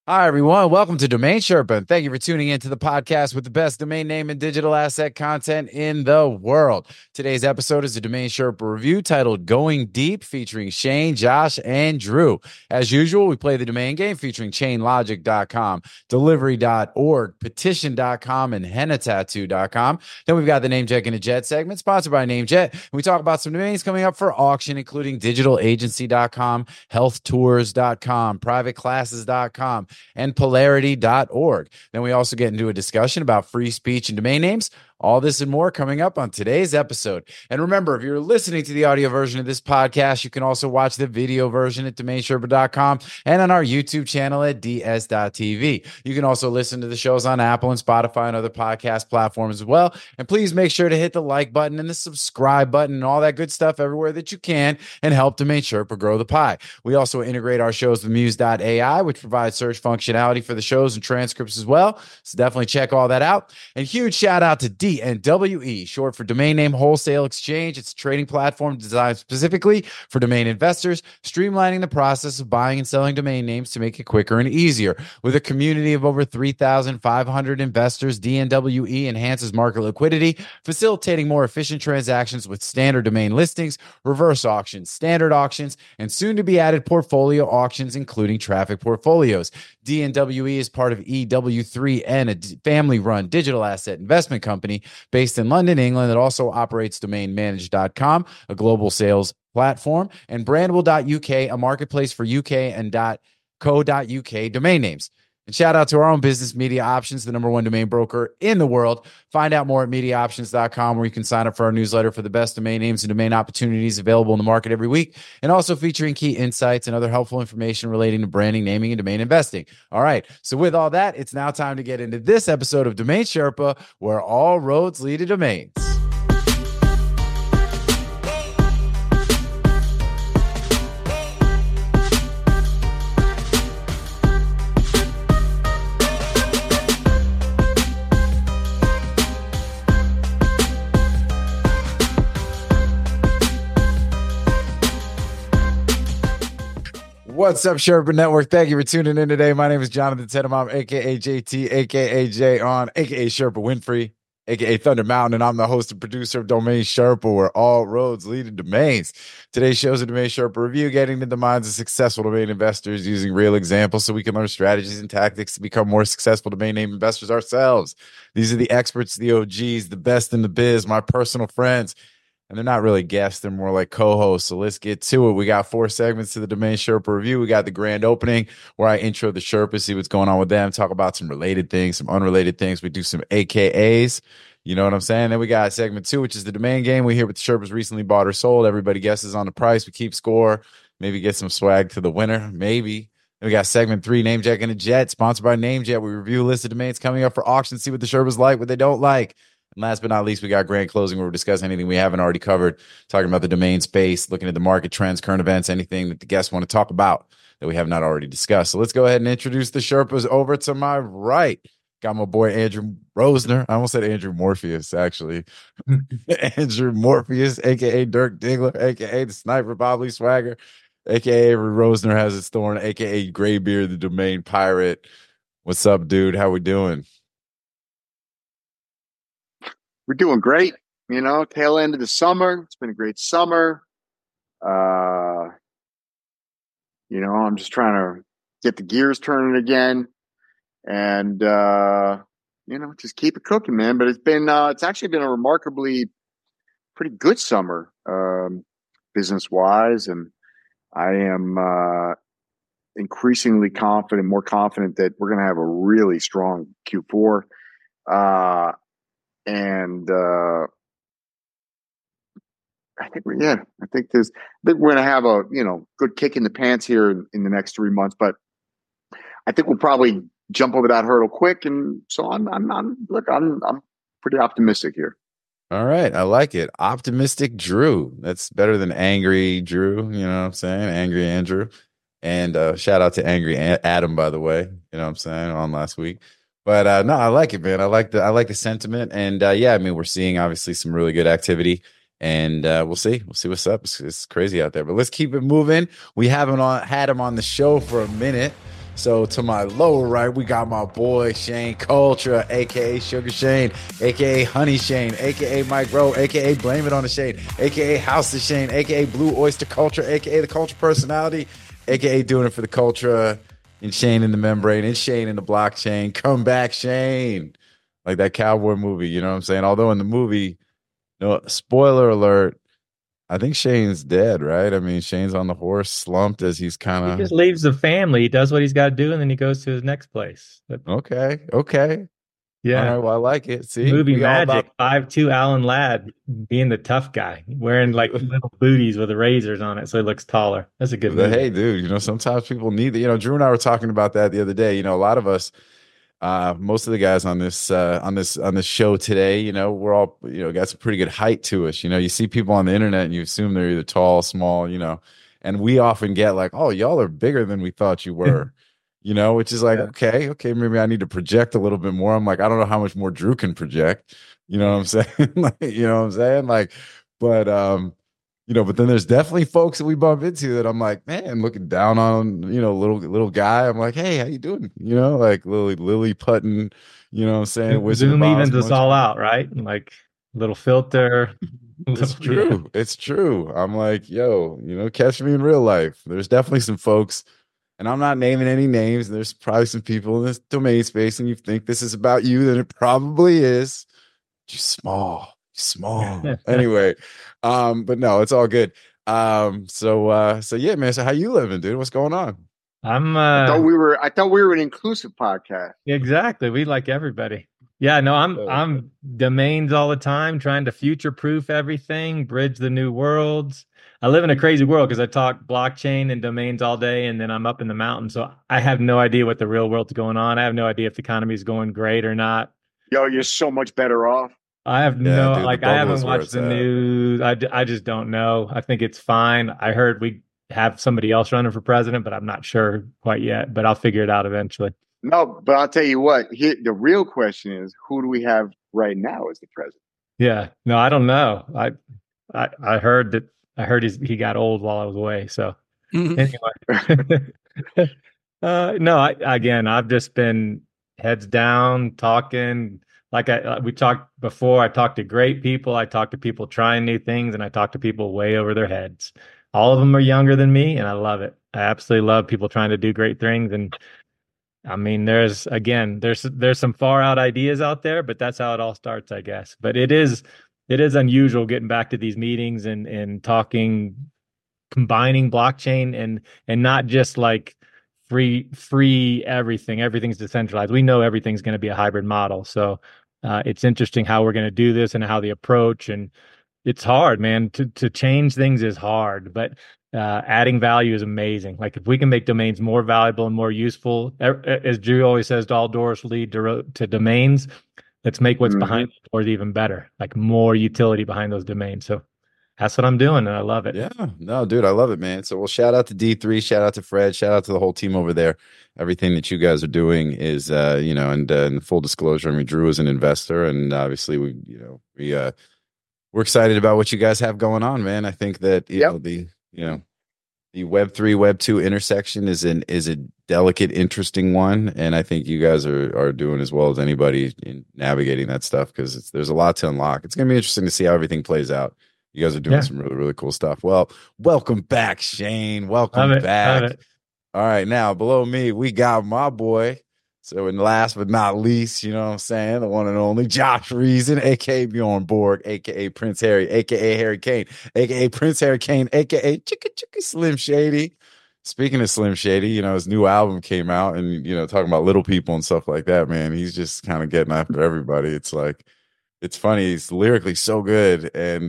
Hi, everyone. Welcome to Domain Sherpa, and thank you for tuning in to the podcast with the best domain name and digital asset content in the world. Today's episode is a Domain Sherpa review titled Going Deep, featuring Shane, Josh, and Drew. As usual, we play the domain game featuring chainlogic.com, delivery.org, petition.com, and hennatattoo.com. Then we've got the Name Check and a Jet segment, sponsored by NameJet. And we talk about some domains coming up for auction, including digitalagency.com, healthtours.com, privateclasses.com, and polarity.org. Then we also get into a discussion about free speech and domain names. All this and more coming up on today's episode. And remember, if you're listening to the audio version of this podcast, you can also watch the video version at domainsherpa.com and on our YouTube channel at ds.tv. You can also listen to the shows on Apple and Spotify and other podcast platforms as well. And please make sure to hit the like button and the subscribe button and all that good stuff everywhere that you can and help Domain Sherpa grow the pie. We also integrate our shows with Muse.ai, which provides search functionality for the shows and transcripts as well. So definitely check all that out. And huge shout out to DNWE, short for Domain Name Wholesale Exchange. It's a trading platform designed specifically for domain investors, streamlining the process of buying and selling domain names to make it quicker and easier. With a community of over 3,500 investors, DNWE enhances market liquidity, facilitating more efficient transactions with standard domain listings, reverse auctions, standard auctions, and soon-to-be-added portfolio auctions, including traffic portfolios. DNWE is part of EW3N, a family-run digital asset investment company based in London, England, that also operates domainmanage.com, a global sales platform, and brandable.uk, a marketplace for UK and .co.uk domain names. And shout out to our own business, Media Options, the #1 domain broker in the world. Find out more at mediaoptions.com, where you can sign up for our newsletter for the best domain names and domain opportunities available in the market every week, and also featuring key insights and other helpful information relating to branding, naming, and domain investing. All right, so with all that, it's now time to get into this episode of Domain Sherpa, where all roads lead to domains. What's up, Sherpa Network? Thank you for tuning in today. My name is Jonathan Tenenbaum, a.k.a. JT, a.k.a. Jay On, a.k.a. Sherpa Winfrey, a.k.a. Thunder Mountain, and I'm the host and producer of Domain Sherpa, where all roads lead to domains. Today's show is a Domain Sherpa review, getting into the minds of successful domain investors using real examples so we can learn strategies and tactics to become more successful domain name investors ourselves. These are the experts, the OGs, the best in the biz, my personal friends. And they're not really guests, they're more like co-hosts. So let's get to it. We got 4 segments to the Domain Sherpa review. We got the grand opening, where I intro the Sherpa, see what's going on with them, talk about some related things, some unrelated things. We do some AKAs. You know what I'm saying? Then we got segment 2, which is the domain game. We hear what the Sherpas recently bought or sold. Everybody guesses on the price. We keep score. Maybe get some swag to the winner. Maybe. Then we got segment 3, Name Check and a Jet, sponsored by NameJet. We review a list of domains coming up for auction, see what the Sherpas like, what they don't like. And last but not least, we got grand closing, where we're discussing anything we haven't already covered, talking about the domain space, looking at the market trends, current events, anything that the guests want to talk about that we have not already discussed. So let's go ahead and introduce the Sherpas. Over to my right, got my boy Andrew Rosner. I almost said Andrew Morpheus, actually. Andrew Morpheus, a.k.a. Dirk Diggler, a.k.a. the Sniper Bobley Swagger, a.k.a. Avery Rosner has its thorn, a.k.a. Graybeard, the domain pirate. What's up, dude? How we doing? We're doing great, tail end of the summer. It's been a great summer. I'm just trying to get the gears turning again and, just keep it cooking, man. But it's actually been a remarkably pretty good summer, business wise. And I am, increasingly more confident that we're going to have a really strong Q4. I think we're going to have a good kick in the pants here in the next 3 months, but I think we'll probably jump over that hurdle quick, and so I'm pretty optimistic here. All right, I like it. Optimistic Drew. That's better than Angry Drew. You know what I'm saying? Angry Andrew. And shout out to Angry Adam, by the way. You know what I'm saying, on last week. But no, I like it, man. I like the sentiment, and we're seeing obviously some really good activity, and we'll see what's up. It's crazy out there, but let's keep it moving. We haven't had him on the show for a minute. So to my lower right, we got my boy Shane Cultra, aka Sugar Shane, aka Honey Shane, aka Mike Rowe, aka Blame It on the Shane, aka House of Shane, aka Blue Oyster Culture, aka the Culture Personality, aka Doing It for the Culture, and Shane in the Membrane, and Shane in the Blockchain. Come back, Shane. Like that cowboy movie, you know what I'm saying? Although in the movie, no spoiler alert, I think Shane's dead, right? I mean, Shane's on the horse, slumped as he's kind He of just leaves the family. He does what he's got to do, and then he goes to his next place. But okay. Okay. All yeah, right. Well, I like it. See, movie we all about magic. 5'2" Alan Ladd being the tough guy, wearing like little booties with the razors on it, so he looks taller. That's a good movie. hey, dude. You know, sometimes people need. Drew and I were talking about that the other day. You know, a lot of us, most of the guys on this show today, we're all got some pretty good height to us. You see people on the internet and you assume they're either tall, small, and we often get like, oh, y'all are bigger than we thought you were. Which is like, Yeah. okay, maybe I need to project a little bit more. I'm like, I don't know how much more Drew can project. You know what I'm saying? Like, you know what I'm saying? Like, but but then there's definitely folks that we bump into that I'm like, man, looking down on, little guy. I'm like, hey, how you doing? Like Lily Putton, you know what I'm saying? Wizard of Zoom Oz evens us all Munchkin. out, right? Like little filter. It's Yeah. true. It's true. I'm like, yo, catch me in real life. There's definitely some folks, and I'm not naming any names. There's probably some people in this domain space, and you think this is about you, then it probably is. You small. Anyway, but no, it's all good. So yeah, man. So how you living, dude? What's going on? I'm I thought we were an inclusive podcast. exactly. We like everybody. Yeah, no, I'm domains all the time, trying to future proof everything, bridge the new worlds. I live in a crazy world because I talk blockchain and domains all day, and then I'm up in the mountains, so I have no idea what the real world's going on. I have no idea if the economy is going great or not. Yo, you're so much better off. I have Yeah, no, dude, the like, I bubble haven't is where watched it's the at. news. I just don't know. I think it's fine. I heard we have somebody else running for president, but I'm not sure quite yet, but I'll figure it out eventually. No, but I'll tell you what. The real question is, who do we have right now as the president? Yeah, no, I don't know. I heard that he got old while I was away. So anyway, no, I've just been heads down talking. Like we talked before, I talked to great people. I talked to people trying new things, and I talked to people way over their heads. All of them are younger than me, and I love it. I absolutely love people trying to do great things. And I mean, there's some far out ideas out there, but that's how it all starts, I guess. But it is unusual getting back to these meetings and talking, combining blockchain and not just like free everything. Everything's decentralized. We know everything's going to be a hybrid model. So it's interesting how we're going to do this and how the approach, and it's hard, man. To change things is hard, but adding value is amazing. Like if we can make domains more valuable and more useful, as Drew always says, all doors lead to domains. Let's make what's behind the doors even better, like more utility behind those domains. So that's what I'm doing, and I love it. Yeah, no, dude, I love it, man. So, well, shout out to D3, shout out to Fred, shout out to the whole team over there. Everything that you guys are doing is, and full disclosure, I mean, Drew is an investor, and obviously we're excited about what you guys have going on, man. I think that the Web3 Web2 intersection is a delicate, interesting one, and I think you guys are doing as well as anybody in navigating that stuff because there's a lot to unlock. It's going to be interesting to see how everything plays out. You guys are doing some really, really cool stuff. Well, welcome back, Shane. Welcome back. All right, now below me, we got my boy. So, and last but not least, you know what I'm saying, the one and only Josh Reason, aka Bjorn Borg, aka Prince Harry, aka Harry Kane, aka Prince Harry Kane, aka Chicka Slim Shady. Speaking of Slim Shady, his new album came out, and talking about little people and stuff like that. Man, he's just kind of getting after everybody. It's like, it's funny. He's lyrically so good, and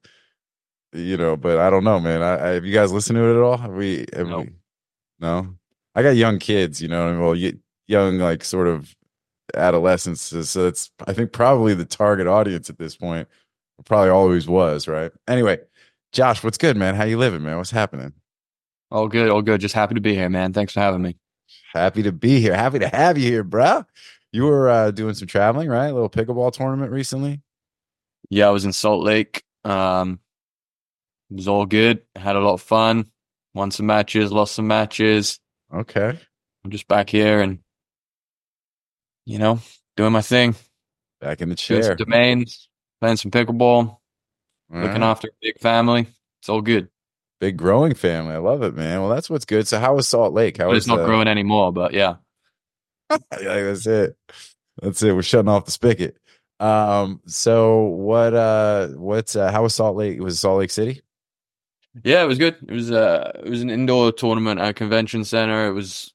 but I don't know, man. Have you guys listened to it at all? Have we? No. I got young kids, well, young, like sort of adolescents. So it's, I think, probably the target audience at this point. Probably always was, right? Anyway, Josh, what's good, man? How you living, man? What's happening? All good, all good. Just happy to be here, man. Thanks for having me. Happy to be here. Happy to have you here, bro. You were doing some traveling, right? A little pickleball tournament recently. Yeah, I was in Salt Lake. It was all good. Had a lot of fun. Won some matches, lost some matches. Okay. I'm just back here and, doing my thing, Back in the doing some chair. domains, playing some pickleball, All looking right. after a big family. It's all good. Big growing family. I love it, man. Well, that's what's good. So how was Salt Lake? How But it's was not growing anymore, but yeah. Yeah, that's it. That's it. We're shutting off the spigot. So what's how was Salt Lake? Was it Salt Lake City? Yeah, it was good. It was an indoor tournament at a convention center. It was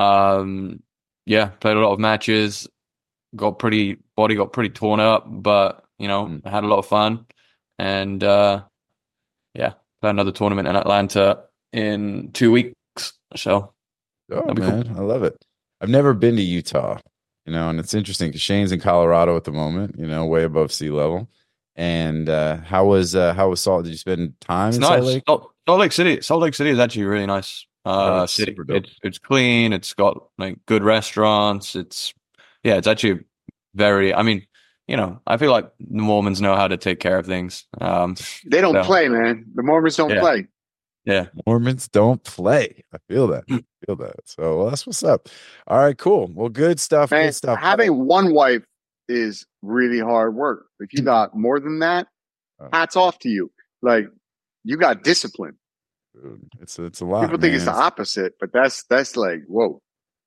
yeah, played a lot of matches, got pretty torn up, but I had a lot of fun. And yeah, play another tournament in Atlanta in 2 weeks. So Oh that'll be man, cool. I love it. I've never been to Utah, and it's interesting because Shane's in Colorado at the moment, way above sea level. And how was Salt? Did you spend time It's in Salt nice. Lake? Salt Lake City. Salt Lake City is actually a really nice It's city. super dope. It's clean. It's got like good restaurants. It's actually very. I mean, I feel like the Mormons know how to take care of things. They don't So, play, man. The Mormons don't Yeah. play. yeah. Mormons don't play. I feel that. So well, that's what's up. All right, cool. Well, good stuff. Man, Good stuff. having one wife is really hard work. If you got more than that, hats off to you. Like, you got discipline. Dude, it's a lot. People think man. it's the opposite, but that's like, whoa.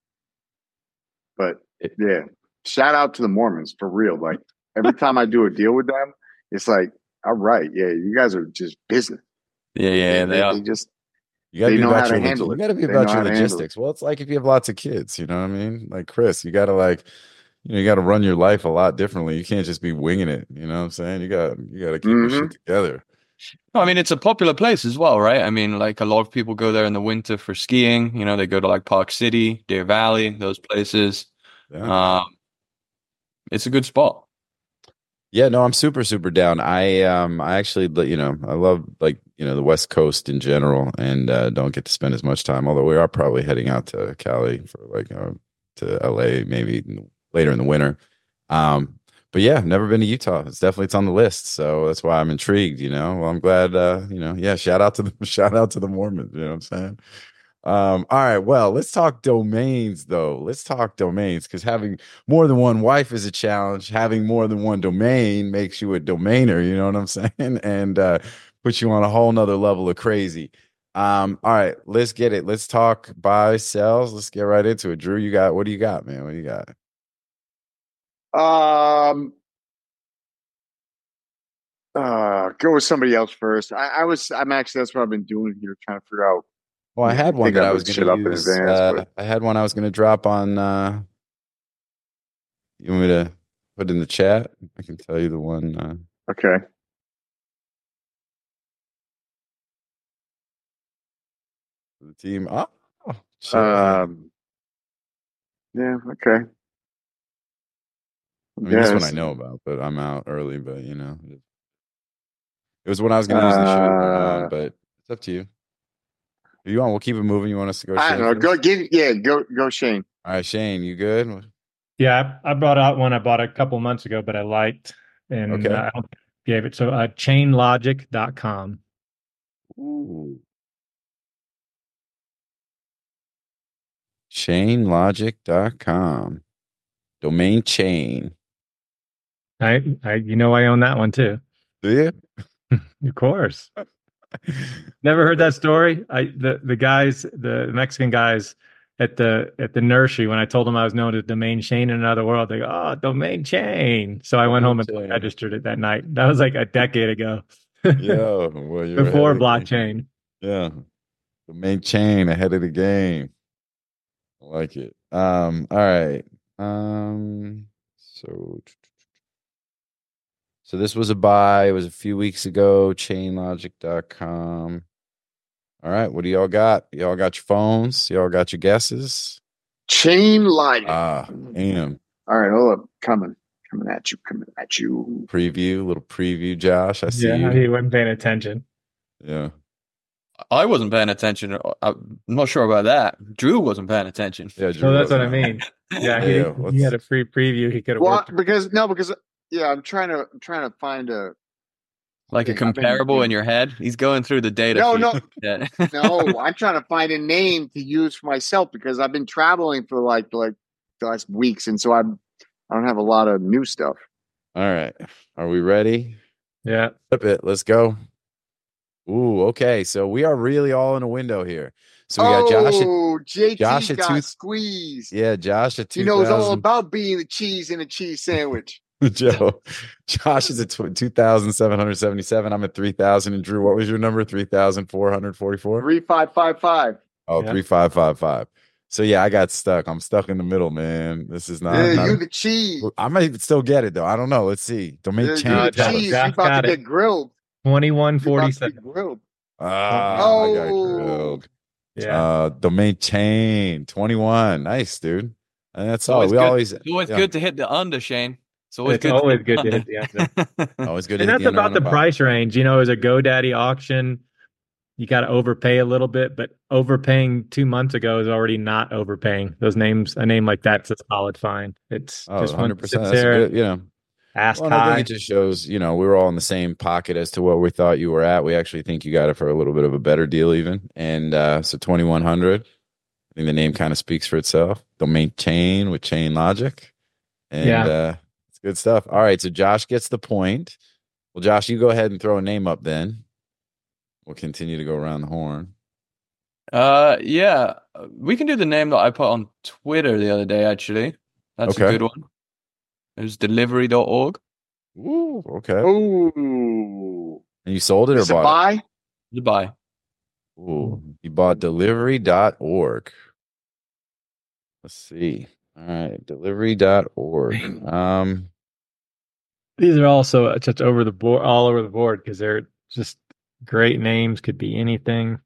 But yeah, shout out to the Mormons for real. Like, every time I do a deal with them, it's like, all right, yeah, you guys are just business. Yeah, they are. They just You gotta they be know about how to your handle you it. gotta be They about know your how to handle it. logistics. Well, it's like if you have lots of kids, you know what I mean? Like Chris, you gotta you gotta run your life a lot differently. You can't just be winging it. You know what I'm saying? You gotta keep your shit together. No, I mean, it's a popular place as well, right? I mean, like a lot of people go there in the winter for skiing. They go to like Park City, Deer Valley, those places. Yeah. It's a good spot. Yeah, no, I'm super, super down. I actually, I love the West Coast in general, and don't get to spend as much time. Although we are probably heading out to Cali for to LA maybe later in the winter. But yeah, never been to Utah. It's on the list, so that's why I'm intrigued. Well, I'm glad. Yeah. Shout out to the Mormons. You know what I'm saying? All right. Well, let's talk domains though. Let's talk domains because having more than one wife is a challenge. Having more than one domain makes you a domainer. You know what I'm saying? And puts you on a whole nother level of crazy. All right. Let's get it. Let's talk buy, sells. Let's get right into it. Drew, what do you got, man? What do you got? Go with somebody else first. I'm actually, that's what I've been doing here, trying to figure out. Well, I had one that I was going to use. But I had one I was going to drop on. You want me to put in the chat? I can tell you the one. Okay. The team. Oh, yeah. Okay. I mean, this one I know about, but I'm out early. But it was when I was going to use the shoe. But it's up to you. If you want, we'll keep it moving. You want us to go? I don't know. Go Shane. All right, Shane, you good? Yeah, I brought out one I bought a couple months ago, but I liked, and I gave it. So chainlogic.com. Ooh. Chainlogic.com. Domain chain. I own that one too. Do you? Of course. Never heard that story. The Mexican guys at the nursery, when I told them I was known as Domain Chain in another world, they go, "Oh, Domain Chain." So I went home and registered it that night. That was like a decade ago. Yeah, well, you're before blockchain. Yeah, Domain Chain ahead of the game. I like it. All right. So this was a buy. It was a few weeks ago. Chainlogic.com. All right. What do y'all got? Y'all got your phones? Y'all got your guesses? Chainlogic. Damn. All right. Hold up. Coming at you. Little preview, Josh. I see you. He wasn't paying attention. Yeah. I wasn't paying attention. I'm not sure about that. Drew wasn't paying attention. Yeah, Drew. So that's what I mean. Yeah, he had a free preview. He could have worked. Because I'm trying to find a Like a comparable in your head. He's going through the data. No. Yeah. No, I'm trying to find a name to use for myself because I've been traveling for like the last weeks, and so I don't have a lot of new stuff. All right. Are we ready? Yeah. Flip it. Let's go. Ooh, okay. So we are really all in a window here. So we got Josh. JT Josh at got squeezed. Yeah, Josh at 2000. He knows all about being the cheese in a cheese sandwich. Josh is at 2,777. I'm at 3,000. And Drew, what was your number? 3,444? 3555. Oh, Yeah. 3,555. So yeah, I got stuck. I'm stuck in the middle, man. This is not. You the cheese. I might still get it though. I don't know. Let's see. Domain You change. the cheese. You about to get grilled. 2147. Grilled. I got grilled. Yeah. Domain chain 21. Nice, dude. And that's all. It's always good to hit the under, Shane. It's always good to hit the under. Always good. And that's about the price range. You know, as a GoDaddy auction, you got to overpay a little bit, but overpaying 2 months ago is already not overpaying. Those names, a name like that's a solid find. It's just 100%. That's there, good, ask well, high. I think it just shows, we were all in the same pocket as to what we thought you were at. We actually think you got it for a little bit of a better deal even. And so 2,100, I think the name kind of speaks for itself. Domain chain with chain logic. And it's good stuff. All right. So Josh gets the point. Well, Josh, you go ahead and throw a name up then. We'll continue to go around the horn. Yeah. We can do the name that I put on Twitter the other day, actually. That's a good one. It was delivery.org. Ooh, okay. Ooh. And you sold it or bought it? The buy. Ooh, you bought delivery.org. Let's see. All right, delivery.org. These are also just all over the board because they're just great names. Could be anything.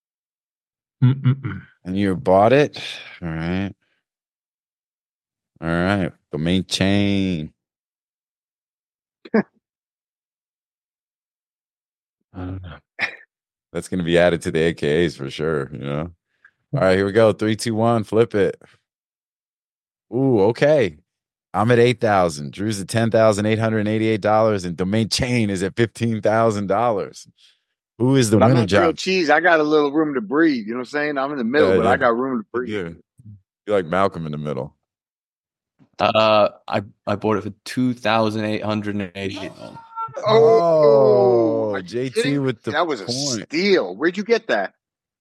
And you bought it? All right. All right. Domain chain. I don't know. That's going to be added to the AKAs for sure, All right, here we go. 3, 2, 1, flip it. Ooh, okay. I'm at 8,000. Drew's at $10,888, and Domain Chain is at $15,000. Who is the winner, John? Cheese. I got a little room to breathe. You know what I'm saying? I'm in the middle, but I got room to breathe. You're like Malcolm in the middle. I bought it for $2,888. Oh, JT with the that was a steal. Where'd you get that?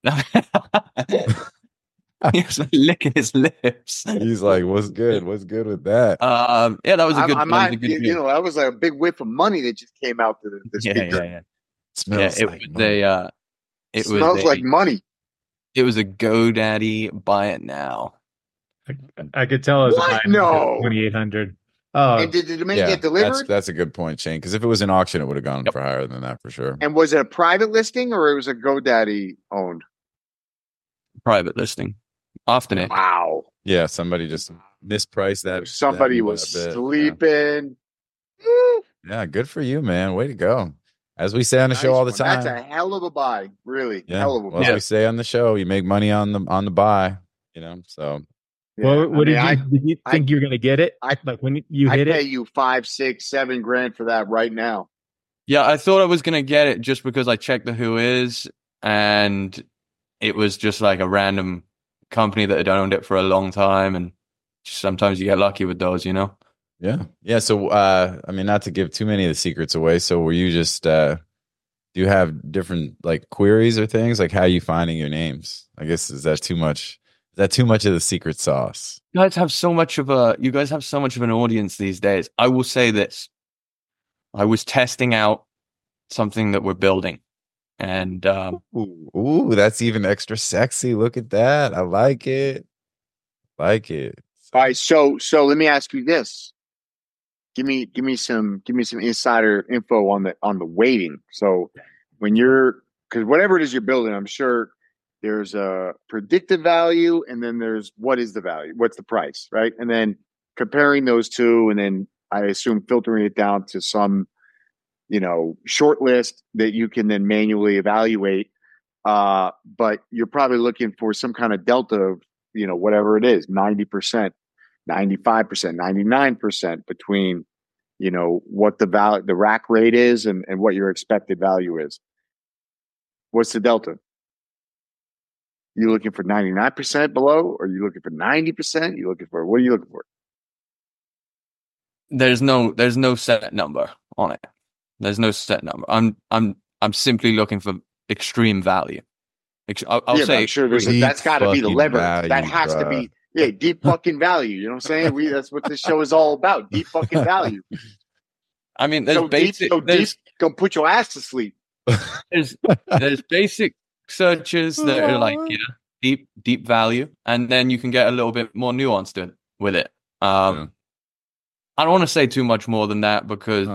He was licking his lips. He's like, "What's good? What's good with that?" Yeah, that was a good. That was like a big whiff of money that just came out to the speaker. Yeah. Smells like money. It smells like money. It was a GoDaddy buy it now. I could tell it was no 2,800. Oh, and did the domain get delivered? That's a good point, Shane. Because if it was an auction, it would have gone for higher than that for sure. And was it a private listing or it was a GoDaddy owned? Private listing. Often it. Wow. Yeah, somebody just mispriced that. Somebody was sleeping. Yeah, good for you, man. Way to go. As we say on the show all the time. That's a hell of a buy, really. Yeah. Hell of a buy. As we say on the show, you make money on the buy. So. Yeah. Well, did you think you were going to get it? When you hit it, I pay you $5, $6, $7,000 for that right now. Yeah, I thought I was going to get it just because I checked the Whois, and it was just like a random company that had owned it for a long time, and sometimes you get lucky with those, Yeah. So not to give too many of the secrets away, so were you just do you have different like queries or things? Like how are you finding your names? I guess is that too much of the secret sauce? You guys have so much of an audience these days. I will say this. I was testing out something that we're building. And ooh, that's even extra sexy. Look at that. I like it. All right, so let me ask you this. Give me some insider info on the weighting. So because whatever it is you're building, I'm sure there's a predictive value and then there's what is the value? What's the price, right? And then comparing those two, and then I assume filtering it down to some short list that you can then manually evaluate. But you're probably looking for some kind of delta of, whatever it is, 90%, 95%, 99% between, what the rack rate is and what your expected value is. What's the delta? You looking for 99% below, or you looking for 90%? What are you looking for? There's no set number on it. There's no set number. I'm simply looking for extreme value. I'll say I'm sure that's got to be the lever. That has to be deep fucking value. You know what I'm saying? That's what this show is all about. Deep fucking value. I mean, there's basic. Deep, gonna put your ass to sleep. There's basic searches that are like deep value, and then you can get a little bit more nuanced with it. I don't want to say too much more than that because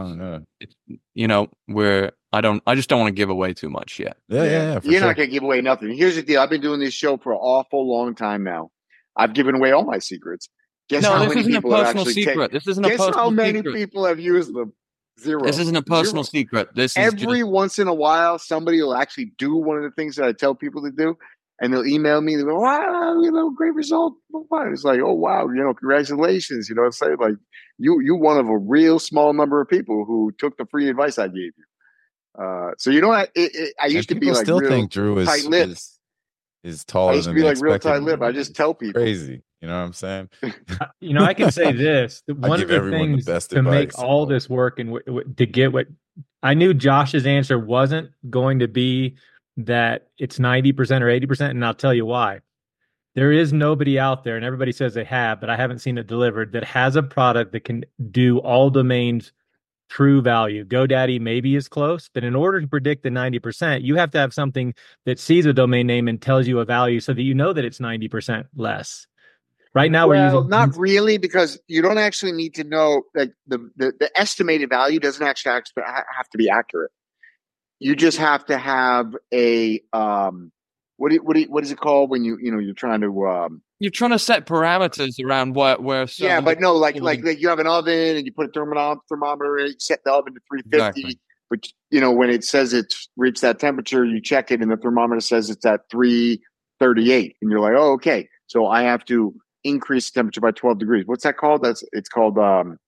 I just don't want to give away too much yet. Yeah. You're not gonna give away nothing. Here's the deal. I've been doing this show for an awful long time now. I've given away all my secrets. Guess how many people have actually secret. This isn't a personal secret. Guess how many people have used them? Zero. This isn't a personal secret. This every once in a while, somebody will actually do one of the things that I tell people to do, and they'll email me. They go, "Wow, great result!" It's like, "Oh wow, congratulations!" I'm saying, like, you one of a real small number of people who took the free advice I gave you. So I used to be like, still think Drew is taller. I used to be like real tight-lipped. I just tell people crazy. You know what I'm saying? I can say this. One of the things to make all this work and to get what I knew Josh's answer wasn't going to be that it's 90% or 80%. And I'll tell you why. There is nobody out there, and everybody says they have, but I haven't seen it delivered, that has a product that can do all domains true value. GoDaddy maybe is close, but in order to predict the 90%, you have to have something that sees a domain name and tells you a value so that you know that it's 90% less. Right now, we're using not really, because you don't actually need to know that the estimated value doesn't actually have to be accurate. You just have to have a what is it called when you're trying to set parameters around where but no, like you have an oven and you put a thermometer in, you set the oven to 350. Exactly. But when it says it's reached that temperature, you check it and the thermometer says it's at 338, and you're like, oh, okay, so I have to increase the temperature by 12 degrees. What's that called? It's called I'll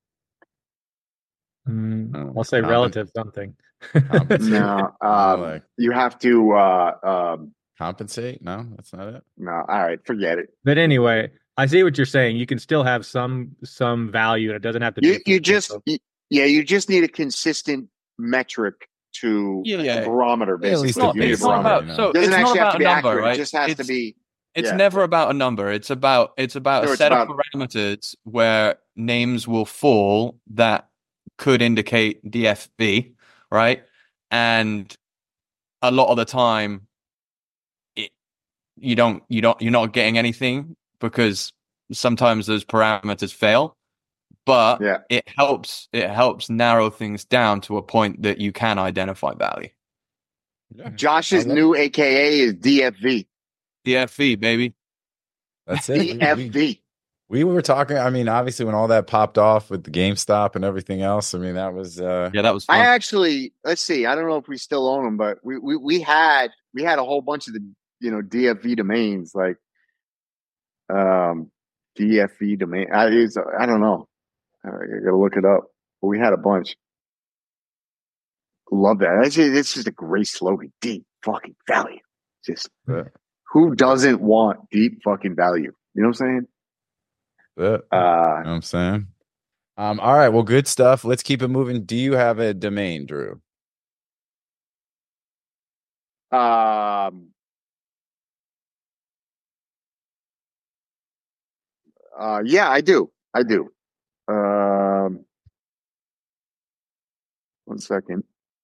say relative something. No, you have to compensate. No, that's not it. No, all right, forget it. But anyway, I see what you're saying. You can still have some value, and it doesn't have to be. You just need a consistent metric to barometer, basically. It's not about a number, right? It just has to be. It's never about a number. It's about a set of parameters where names will fall that could indicate DFV, right? And a lot of the time, you're not getting anything because sometimes those parameters fail. But it helps narrow things down to a point that you can identify value. Josh's new AKA is DFV. DFV, baby. That's it. DFV. We were talking. I mean, obviously, when all that popped off with the GameStop and everything else, I mean, that was that was fun. I actually, let's see. I don't know if we still own them, but we had a whole bunch of the DFV domains, like DFV domain. I don't know. I gotta look it up. But we had a bunch. Love that. It's just a great slogan. Deep fucking value. Just. Who doesn't want deep fucking value? You know what I'm saying? You know what I'm saying? All right. Well, good stuff. Let's keep it moving. Do you have a domain, Drew? Yeah, I do. One second.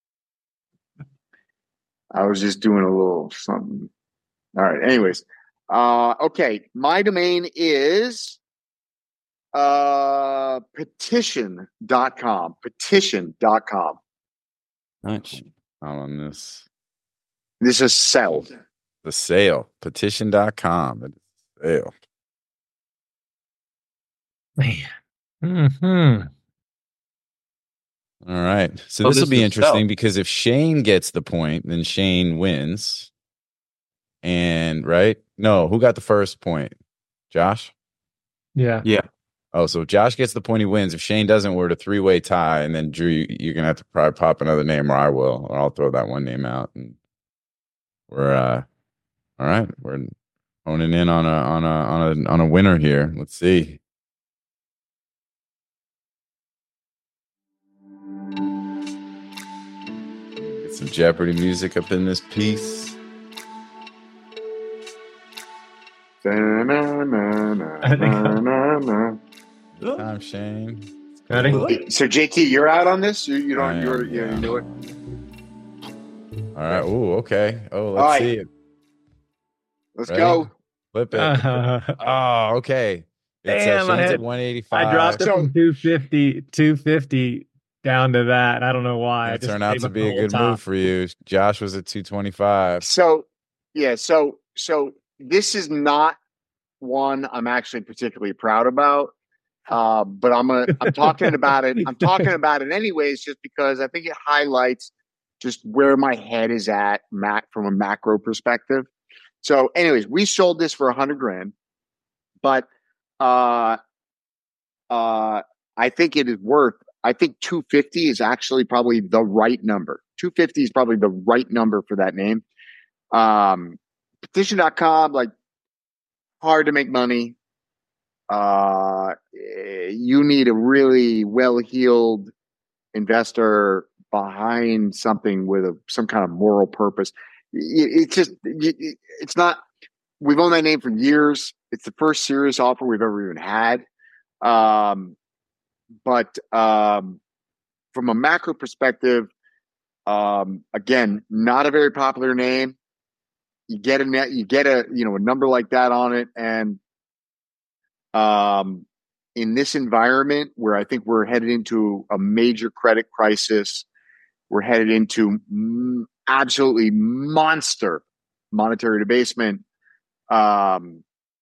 I was just doing a little something. All right. Anyways, okay. My domain is petition.com. Petition.com. Nice. I'm on this. This is sale. The sale. Petition.com. Sale. Man. Mm-hmm. All right. So this will be interesting because if Shane gets the point, then Shane wins. And right? No, who got the first point? Josh? Yeah. Oh, so if Josh gets the point, he wins. If Shane doesn't, we're at a 3-way tie, and then Drew, you're gonna have to probably pop another name, or I will, or I'll throw that one name out. And we're all right. We're honing in on a winner here. Let's see. Get some Jeopardy music up in this piece. Time, Shane. Ready? So JT, you're out on this. You don't. You know it. All right. Oh, okay. Oh, let's see it. Let's Ready? go. Flip it. Oh, okay. It's Damn, Shane's at 185. I dropped it from 250 down to that. I don't know why. It turned out to be a good move for you. Josh was at 225. So this is not one I'm actually particularly proud about. But I'm talking about it. I'm talking about it anyways, just because I think it highlights just where my head is at, from a macro perspective. So, anyways, we sold this for $100,000, but I think it is worth. I think 250 is actually probably the right number. 250 is probably the right number for that name. Petition.com, like, hard to make money. You need a really well-heeled investor behind something with some kind of moral purpose. It's not. We've owned that name for years. It's the first serious offer we've ever even had. But from a macro perspective, again, not a very popular name. You get a number like that on it, and in this environment where I think we're headed into a major credit crisis, we're headed into absolutely monster monetary debasement, cutting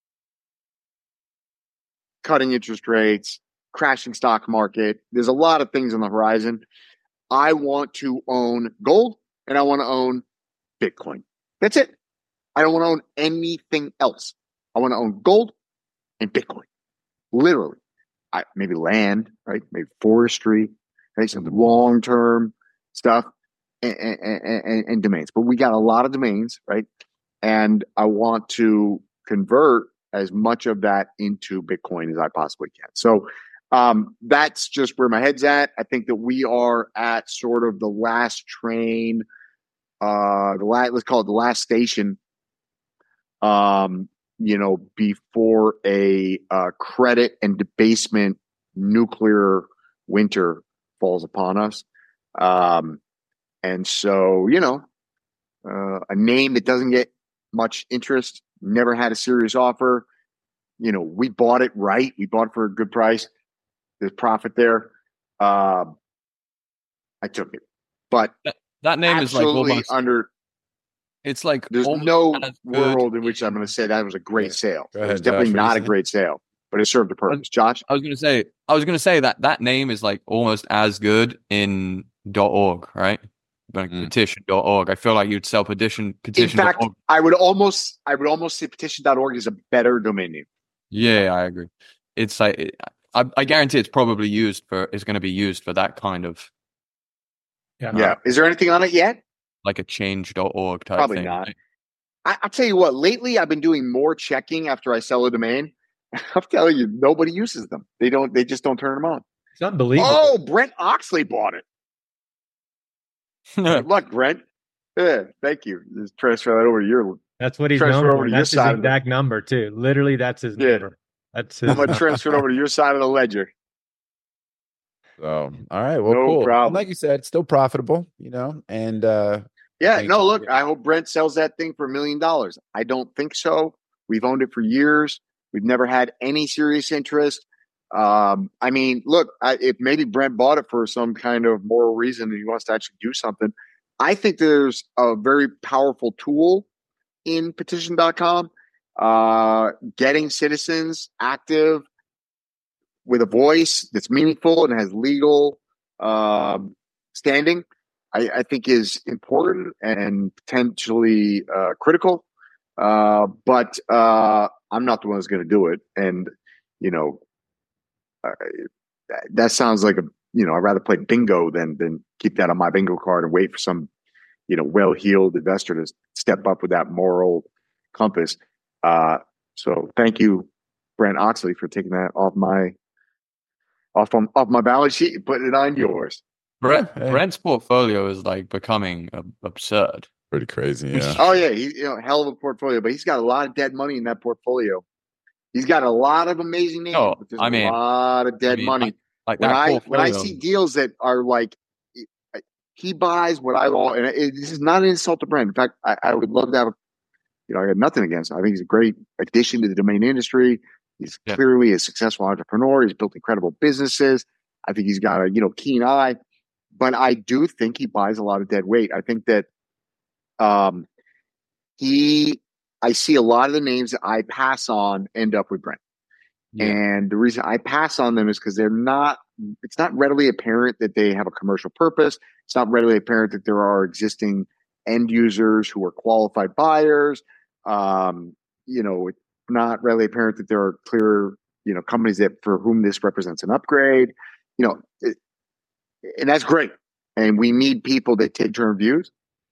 interest rates, crashing stock market. There's a lot of things on the horizon. I want to own gold and I want to own Bitcoin. That's it. I don't want to own anything else. I want to own gold and Bitcoin. Literally. Maybe land, right? Maybe forestry, right? Some long-term stuff and domains. But we got a lot of domains, right? And I want to convert as much of that into Bitcoin as I possibly can. So that's just where my head's at. I think that we are at sort of the last train, let's call it the last station, before a credit and debasement nuclear winter falls upon us. And so, a name that doesn't get much interest, never had a serious offer. We bought it right. We bought it for a good price. There's profit there. I took it. But that name is like almost under. It's like there's no world in which I'm going to say that was a great sale. It was definitely not a great sale, but it served a purpose. Josh, I was going to say that name is like almost as good in .org, right? Like petition.org. I feel like you'd sell petition. In fact, I would almost say petition.org is a better domain name. Yeah, I agree. It's like I guarantee it's probably it's going to be used for that kind of. Yeah. Is there anything on it yet? Like a change.org type Probably thing. not. Right? I'll tell you what, lately I've been doing more checking after I sell a domain. I'm telling you, nobody uses them. They just don't turn them on. It's unbelievable. Oh, Brent Oxley bought it. Good luck, Brent. Yeah, thank you. Just transfer that over to your. That's what he's known for. That's his exact number too. Literally, that's his number. That's his. I'm gonna transfer it over to your side of the ledger. So, all right. Well, cool. Problem. Like you said, still profitable, and look, I hope Brent sells that thing for $1 million. I don't think so. We've owned it for years. We've never had any serious interest. I mean, look, if maybe Brent bought it for some kind of moral reason and he wants to actually do something, I think there's a very powerful tool in petition.com, getting citizens active with a voice that's meaningful and has legal standing, I think is important and potentially critical. But I'm not the one who's going to do it. And, that sounds like I'd rather play bingo than keep that on my bingo card and wait for some, well-heeled investor to step up with that moral compass. So thank you, Brent Oxley, for taking that off my balance sheet and putting it on yours. Brent's portfolio is like becoming absurd. Pretty crazy, yeah. Oh yeah, he's hell of a portfolio, but he's got a lot of dead money in that portfolio. He's got a lot of amazing names, but there's a lot of dead money. Like when I see deals that are like he buys what I want, and this is not an insult to Brent. In fact, I would love to have I got nothing against him. I think he's a great addition to the domain industry. He's clearly a successful entrepreneur. He's built incredible businesses. I think he's got a keen eye, but I do think he buys a lot of dead weight. I think that I see a lot of the names that I pass on end up with Brent. Yeah. And the reason I pass on them is because it's not readily apparent that they have a commercial purpose. It's not readily apparent that there are existing end users who are qualified buyers. It's not readily apparent that there are clear, companies for whom this represents an upgrade, and that's great. And we need people that take turn views.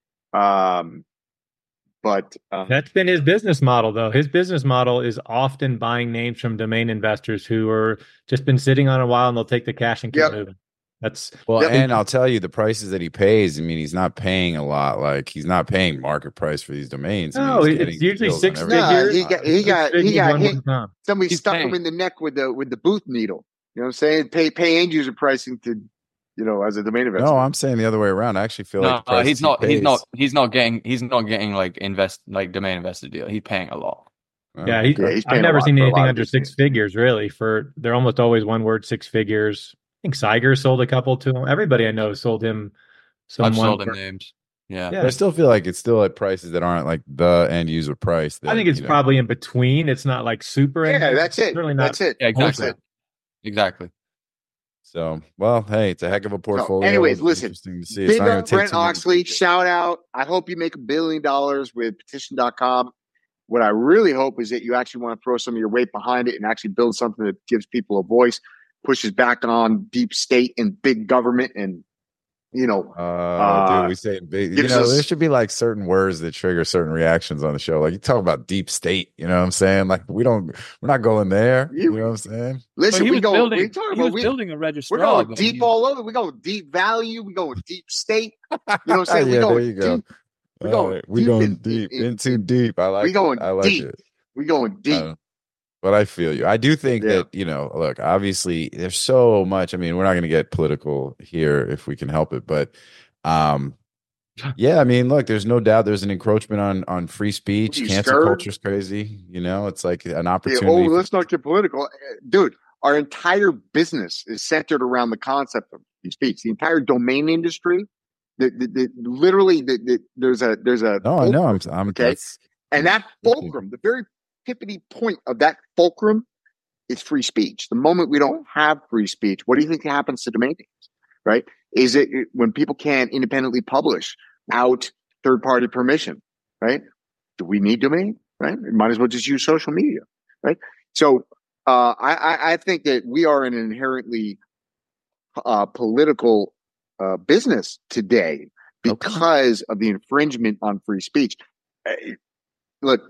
But that's been his business model, though. His business model is often buying names from domain investors who are just been sitting on a while, and they'll take the cash and keep moving. And I'll tell you the prices that he pays. I mean, he's not paying a lot. Like he's not paying market price for these domains. No, it's usually six figures. He got hit. Somebody stuck him in the neck with the booth needle. You know what I'm saying? Pay end user pricing to. As a domain investor. No, I'm saying the other way around. I actually feel like he's not getting like domain investor deal. He's paying a lot. Yeah, I've never seen anything under six figures really. They're almost always one word 6 figures. I think Siger sold a couple to him. Everybody I know sold him. I've sold him names. Yeah. I still feel like it's still at prices that aren't like the end user price. I think it's probably in between. It's not like super. Yeah, that's it. That's it. Yeah, exactly. So, well, hey, it's a heck of a portfolio. Anyways, listen, interesting to see. Big up Brent Oxley, shout out. I hope you make $1 billion with petition.com. What I really hope is that you actually want to throw some of your weight behind it and actually build something that gives people a voice, pushes back on deep state and big government and, dude, we say big. There should be like certain words that trigger certain reactions on the show. Like you talk about deep state, you know what I'm saying? Like we're not going there. You know what I'm saying? Listen, he was building a registrar. We're going deep all over. We're going deep value. We're going deep state. You know what I'm saying? There you go. We're going deep into deep. I like. We're going deep. We're going deep. But I feel you. I do think that, look, obviously there's so much. I mean, we're not going to get political here if we can help it. But I mean, look, there's no doubt there's an encroachment on free speech. Cancel culture's crazy. It's like an opportunity. Let's not get political. Dude, our entire business is centered around the concept of free speech. The entire domain industry, literally, there's a. No, I know. I'm okay. And that fulcrum, the very tippity point of that fulcrum is free speech. The moment we don't have free speech, what do you think happens to domain names? Right? Is it when people can't independently publish out third-party permission? Right? Do we need domain? Right? We might as well just use social media. Right? So I think that we are in an inherently political business today because of the infringement on free speech. Look,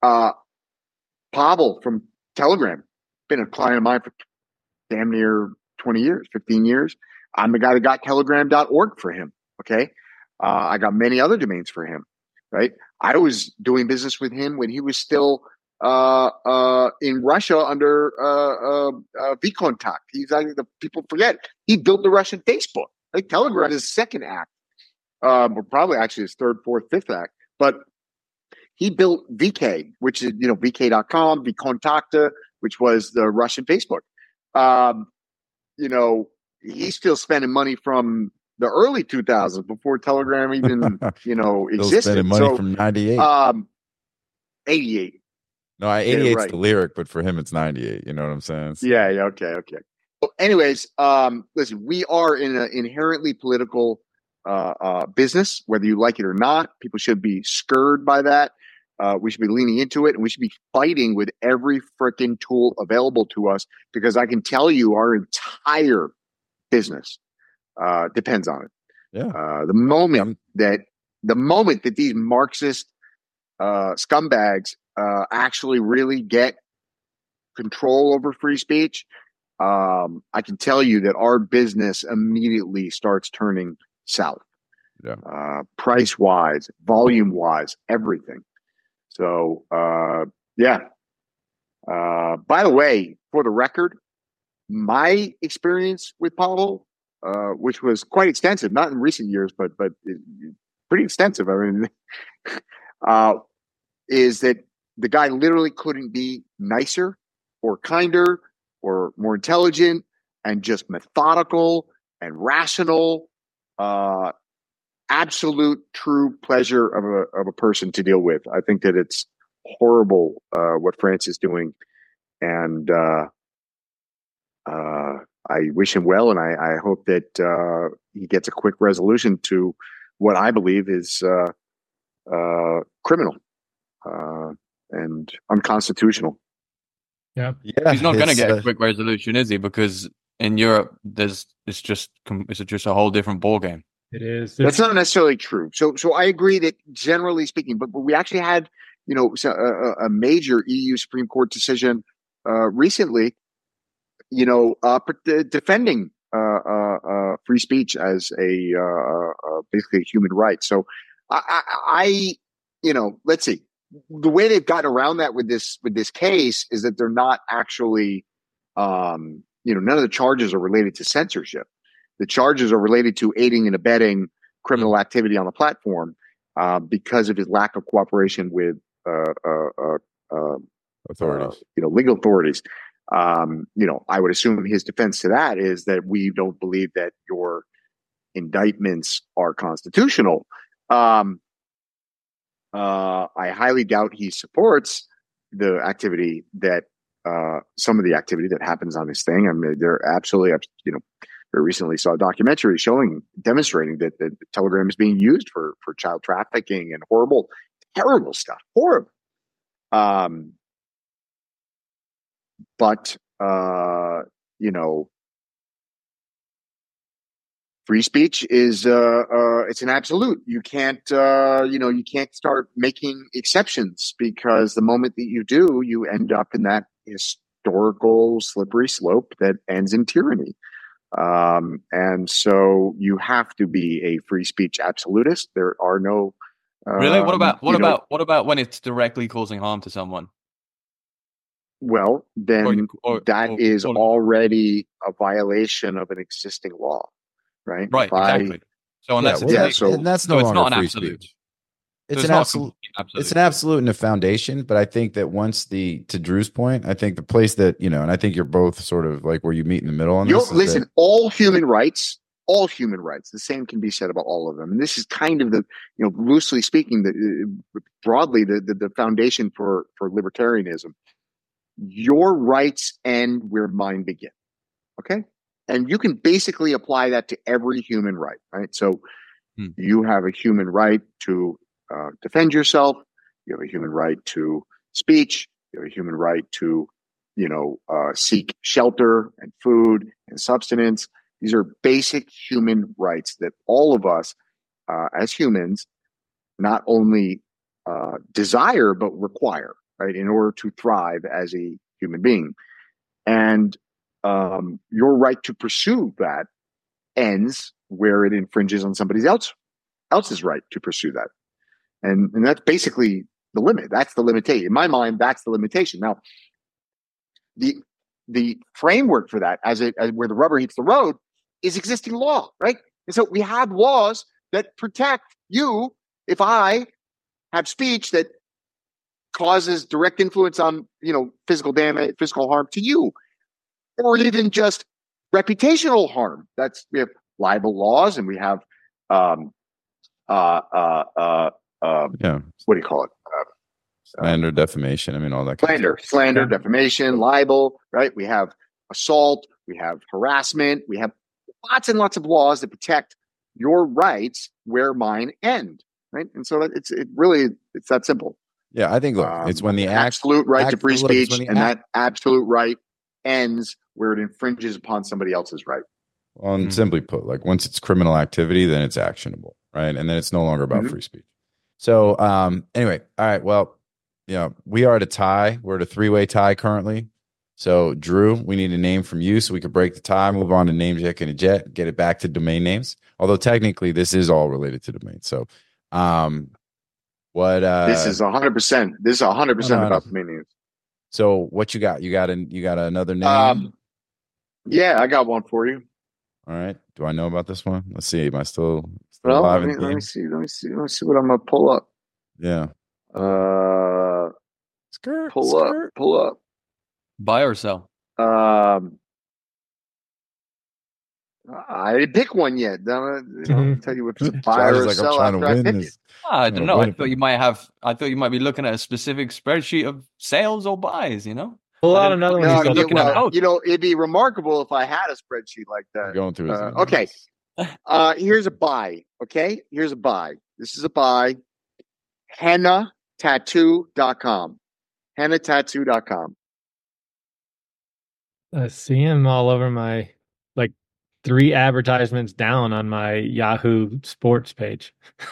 Pavel from Telegram, been a client of mine for damn near 20 years, 15 years. I'm the guy that got telegram.org for him. Okay. I got many other domains for him. Right. I was doing business with him when he was still in Russia under Vkontakte. He's like people forget he built the Russian Facebook. Like Telegram is his second act. Or probably actually his third, fourth, fifth act. But he built VK, which is, VK.com, Vkontakte, which was the Russian Facebook. He's still spending money from the early 2000s before Telegram even, existed. Spending money from 98. 88. No, 88's the lyric, but for him, it's 98. You know what I'm saying? So. Yeah. Okay. Well, anyways, listen, we are in an inherently political business, whether you like it or not. People should be scared by that. We should be leaning into it, and we should be fighting with every freaking tool available to us, because I can tell you our entire business depends on it. Yeah. The moment that these Marxist scumbags actually really get control over free speech, I can tell you that our business immediately starts turning south. Yeah. Price wise, volume wise, everything. So, yeah. By the way, for the record, my experience with Pablo, which was quite extensive, not in recent years, but pretty extensive. I mean, is that the guy literally couldn't be nicer or kinder or more intelligent and just methodical and rational. Absolute true pleasure of a person to deal with. I think that it's horrible what France is doing, and I wish him well, and I hope that he gets a quick resolution to what I believe is criminal and unconstitutional. Yeah, He's not going to get a quick resolution, is he? Because in Europe, it's just a whole different ballgame. It is. That's not necessarily true. So I agree that generally speaking, but we actually had, a major EU Supreme Court decision recently, defending free speech as basically a human right. So I let's see. The way they've gotten around that with this case is that they're not actually, none of the charges are related to censorship. The charges are related to aiding and abetting criminal activity on the platform because of his lack of cooperation with authorities, legal authorities. I would assume his defense to that is that we don't believe that your indictments are constitutional. I highly doubt he supports the activity that some of the activity that happens on this thing. I mean, they're absolutely, very recently saw a documentary demonstrating that Telegram is being used for child trafficking and horrible, terrible stuff. Horrible. But free speech is it's an absolute. You can't you can't start making exceptions, because the moment that you do, you end up in that historical slippery slope that ends in tyranny. And so you have to be a free speech absolutist. There are no really. What about when it's directly causing harm to someone? Well, then that is already a violation of an existing law, right? Right, exactly. So, that's no longer free speech. It's an absolute. It's an absolute and a foundation. But I think that to Drew's point, I think the place that, and I think you're both sort of like where you meet in the middle on this. Listen, all human rights, the same can be said about all of them. And this is kind of the, loosely speaking, broadly, the foundation for libertarianism. Your rights end where mine begin. Okay. And you can basically apply that to every human right. So you have a human right to defend yourself. You have a human right to speech. You have a human right to, seek shelter and food and sustenance. These are basic human rights that all of us as humans not only desire, but require, right, in order to thrive as a human being. And your right to pursue that ends where it infringes on somebody else's right to pursue that. And that's basically the limit. That's the limitation. In my mind, that's the limitation. Now, the framework for that, as where the rubber hits the road, is existing law, right? And so we have laws that protect you if I have speech that causes direct influence on, physical damage, physical harm to you, or even just reputational harm. We have libel laws, and we have what do you call it? Slander, defamation. I mean, all that. Slander, defamation, libel, right? We have assault, we have harassment, we have lots and lots of laws that protect your rights where mine end, right? And so it's that simple. Yeah, I think, look, it's when the absolute right to free speech, and that absolute right ends where it infringes upon somebody else's right. Well, and simply put, like once it's criminal activity, then it's actionable, right? And then it's no longer about free speech. So anyway, all right, well, we are at a tie. We're at a 3-way tie currently. So Drew, we need a name from you so we could break the tie, move on to Name Check and a Jet, get it back to domain names. Although technically this is all related to domain. So this is 100%. This is 100% about domain names. So what you got? You got another name? Yeah, I got one for you. All right. Do I know about this one? Let's see. Am I still alive? Let me see what I'm gonna pull up. Yeah. Pull up. Buy or sell? I didn't pick one yet. I'll tell you if it's a buy or a sell after I pick it. I don't know. I thought you might be looking at a specific spreadsheet of sales or buys. Pull out another one. It'd be remarkable if I had a spreadsheet like that. Going through it. Okay. Here's a buy. Okay. Here's a buy. This is a buy. HennaTattoo.com. HennaTattoo.com. I see him all over my 3 advertisements down on my Yahoo Sports page.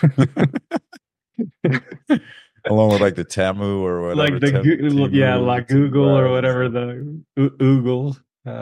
Along with the Tamu or whatever. Like the Google or whatever the Oogle.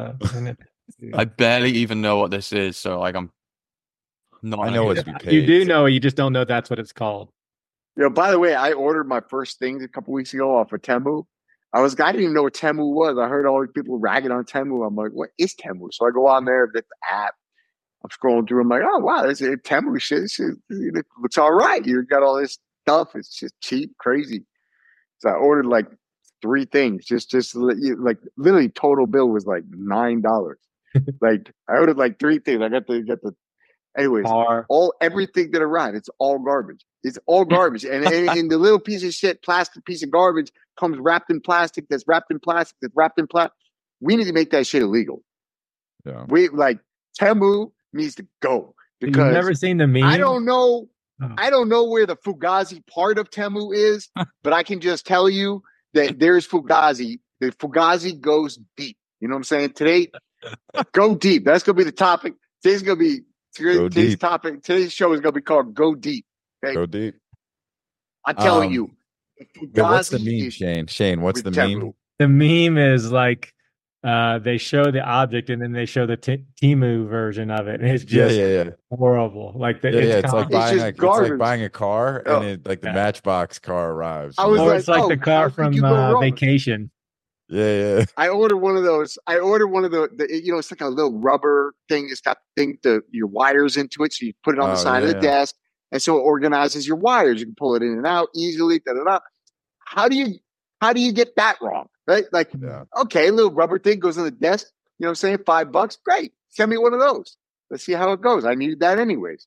I barely even know what this is, so I'm not. I know it's paid. You do know, you just don't know that's what it's called. By the way, I ordered my first things a couple weeks ago off of Temu. I didn't even know what Temu was. I heard all these people ragging on Temu. I'm like, what is Temu? So I go on there, get the app. I'm scrolling through. I'm like, oh wow, this is Temu shit. It looks all right. You got all this stuff. It's just cheap, crazy. So I ordered 3 things. Just literally total bill was $9. I ordered 3 things. I got the. Anyways, everything that arrived, it's all garbage. It's all garbage, and the little piece of shit, plastic piece of garbage comes wrapped in plastic. That's wrapped in plastic. That's wrapped in plastic. We need to make that shit illegal. Yeah, Temu needs to go because you've never seen the meme. I don't know. I don't know where the Fugazi part of Temu is, but I can just tell you that there's Fugazi. The Fugazi goes deep. You know what I'm saying? Today, go deep. That's gonna be the topic. Today's gonna be. Today's topic. Today's show is going to be called "Go Deep." Okay? Go deep. I'm telling you. What's the meme, Shane? Shane, what's the meme? The meme is they show the object and then they show the Temu version of it, and it's just horrible. It's like buying a car and the Matchbox car arrives. It's like the car from Vacation. Yeah. I ordered one of those. It's like a little rubber thing. It's got your wires into it. So you put it on the side of the desk. And so it organizes your wires. You can pull it in and out easily. How do you get that wrong? Right? Okay, a little rubber thing goes on the desk. You know what I'm saying? $5. Great. Send me one of those. Let's see how it goes. I needed that anyways.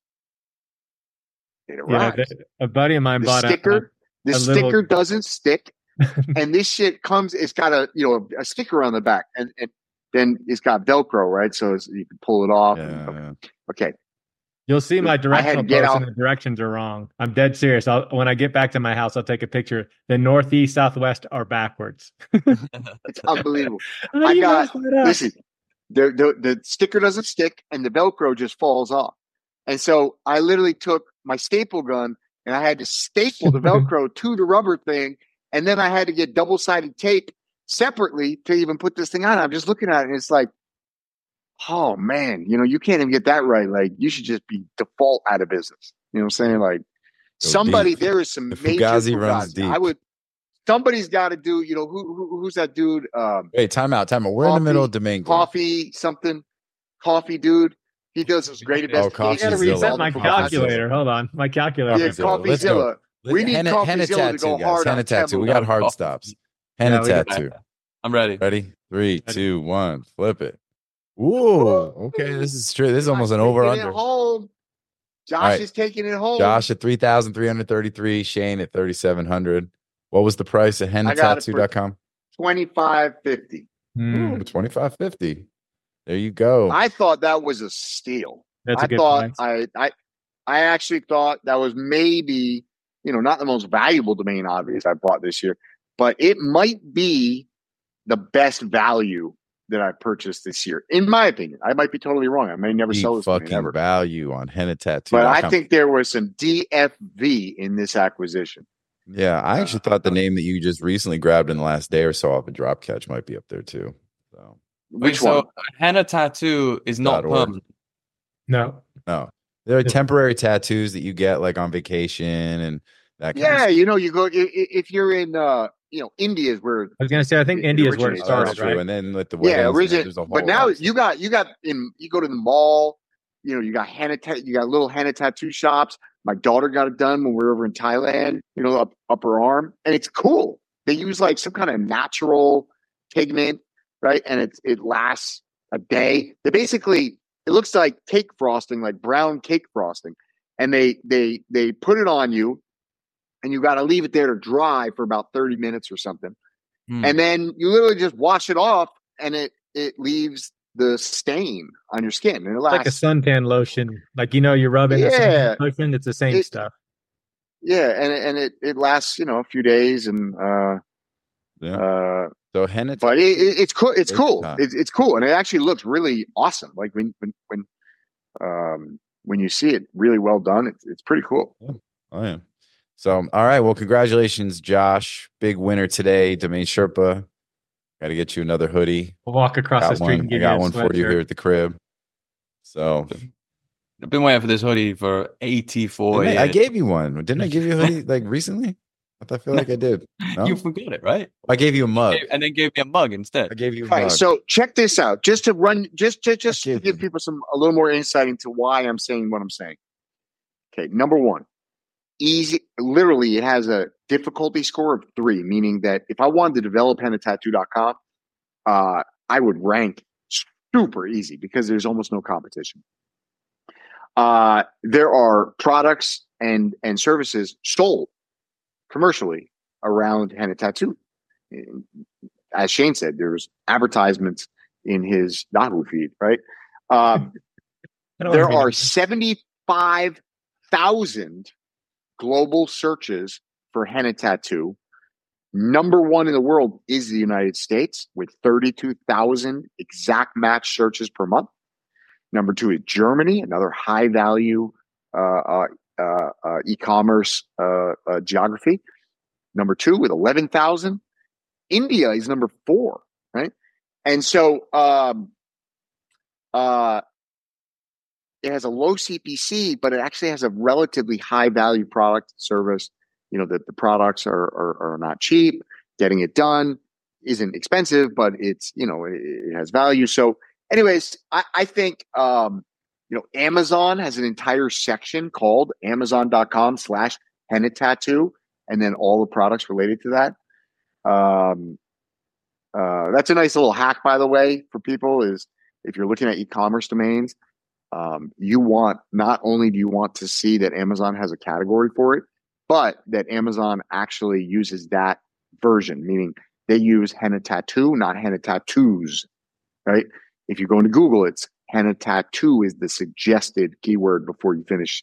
It arrives. A buddy of mine bought sticker. The sticker doesn't stick. And this shit comes, it's got a sticker on the back and then it's got Velcro, right? So you can pull it off. Okay. You'll see my directional post and the directions are wrong. I'm dead serious. When I get back to my house, I'll take a picture. The northeast, southwest are backwards. It's unbelievable. Listen, the sticker doesn't stick and the Velcro just falls off. And so I literally took my staple gun and I had to staple the Velcro to the rubber thing. And then I had to get double-sided tape separately to even put this thing on. I'm just looking at it, and it's like, oh, man, you can't even get that right. You should just be default out of business. You know what I'm saying? There is some major Fugazi runs deep. Somebody's got to do, who's that dude? Wait, time out. We're in the middle of domain. Coffee dude. He does his great I got to reset my calculator. Hold on. My calculator. Yeah, CoffeeZilla. We need CoffeeZilla to go hard on Tattoo. We got hard stops. Henna Tattoo. I'm ready. Ready? 3, 2, 1. Flip it. Ooh. Okay. This is true. This is almost an over-under. Josh is taking it home. Josh at 3,333. Shane at 3,700. What was the price at HennaTattoo.com? $25.50. $25.50. There you go. I thought that was a steal. That's a good price. I actually thought that was maybe not the most valuable domain, obviously, I bought this year, but it might be the best value that I've purchased this year, in my opinion. I might be totally wrong. I may never sell this fucking ever. value on henna tattoo. But I think there was some DFV in this acquisition. Yeah, I actually thought the name that you just recently grabbed in the last day or so off a drop catch might be up there too. So which one? Henna tattoo is not permanent. No. There are temporary tattoos that you get like on vacation and that kind of stuff. you go if you're in India is where I was gonna say I think India is where it started, right? And then with the but now you go to the mall, you got little henna tattoo shops. My daughter got it done when we were over in Thailand, up her arm, and it's cool. They use like some kind of natural pigment, right? And it lasts a day. It looks like cake frosting, like brown cake frosting, and they put it on you. And you got to leave it there to dry for about 30 minutes or something. And then you literally just wash it off and it leaves the stain on your skin. And it lasts like a suntan lotion. Like, you're rubbing a suntan lotion. It's the same stuff. Yeah. And it lasts, a few days. And so henna, but it's cool. It's cool. It's cool. And it actually looks really awesome. Like when you see it really well done, it's pretty cool. Yeah. Oh, yeah. So, all right. Well, congratulations, Josh. Big winner today. Domain Sherpa. Got to get you another hoodie. We'll walk across the street and get you one for you here at the crib. So, I've been waiting for this hoodie for 84 years. I gave you one. Didn't I give you a hoodie like recently? I feel like I did. No? You forgot it, right? I gave you a mug. And then gave me a mug instead. I gave you a mug. Right, so check this out. Just to give people a little more insight into why I'm saying what I'm saying. Okay, number one. Easy, literally, it has a difficulty score of 3, meaning that if I wanted to develop hennatattoo.com, I would rank super easy because there's almost no competition. There are products and services sold commercially around henna tattoo. As Shane said, there's advertisements in his Yahoo feed, right? There are 75,000 global searches for henna tattoo. Number 1 in the world is the United States with 32,000 exact match searches per month. Number 2 is Germany, another high value e-commerce geography. Number 2 with 11,000. India is number 4, right? And so it has a low CPC, but it actually has a relatively high value product service. The products are not cheap. Getting it done isn't expensive, but it's, it has value. So anyways, I think, Amazon has an entire section called amazon.com/henna tattoo. And then all the products related to that. That's a nice little hack, by the way, for people is if you're looking at e-commerce domains, not only do you want to see that Amazon has a category for it, but that Amazon actually uses that version, meaning they use henna tattoo, not henna tattoos, right? If you go into Google, it's henna tattoo is the suggested keyword before you finish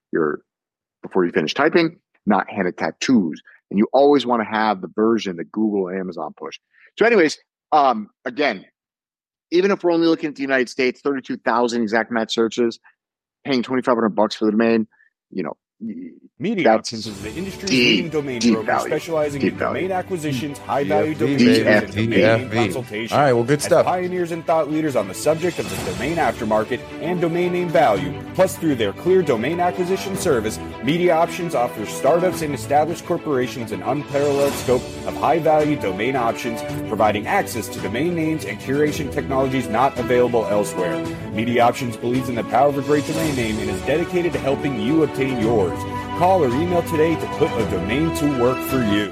typing, not henna tattoos. And you always want to have the version that Google and Amazon push. So anyways, again, even if we're only looking at the United States, 32,000 exact match searches, paying $2,500 for the domain, Media Options is the industry's leading domain broker specializing in domain acquisitions, high-value domains, and domain name consultation. All right, well, good stuff. As pioneers and thought leaders on the subject of the domain aftermarket and domain name value, plus through their clear domain acquisition service, Media Options offers startups and established corporations an unparalleled scope of high-value domain options, providing access to domain names and curation technologies not available elsewhere. Media Options believes in the power of a great domain name and is dedicated to helping you obtain yours. Call or email today to put a domain to work for you.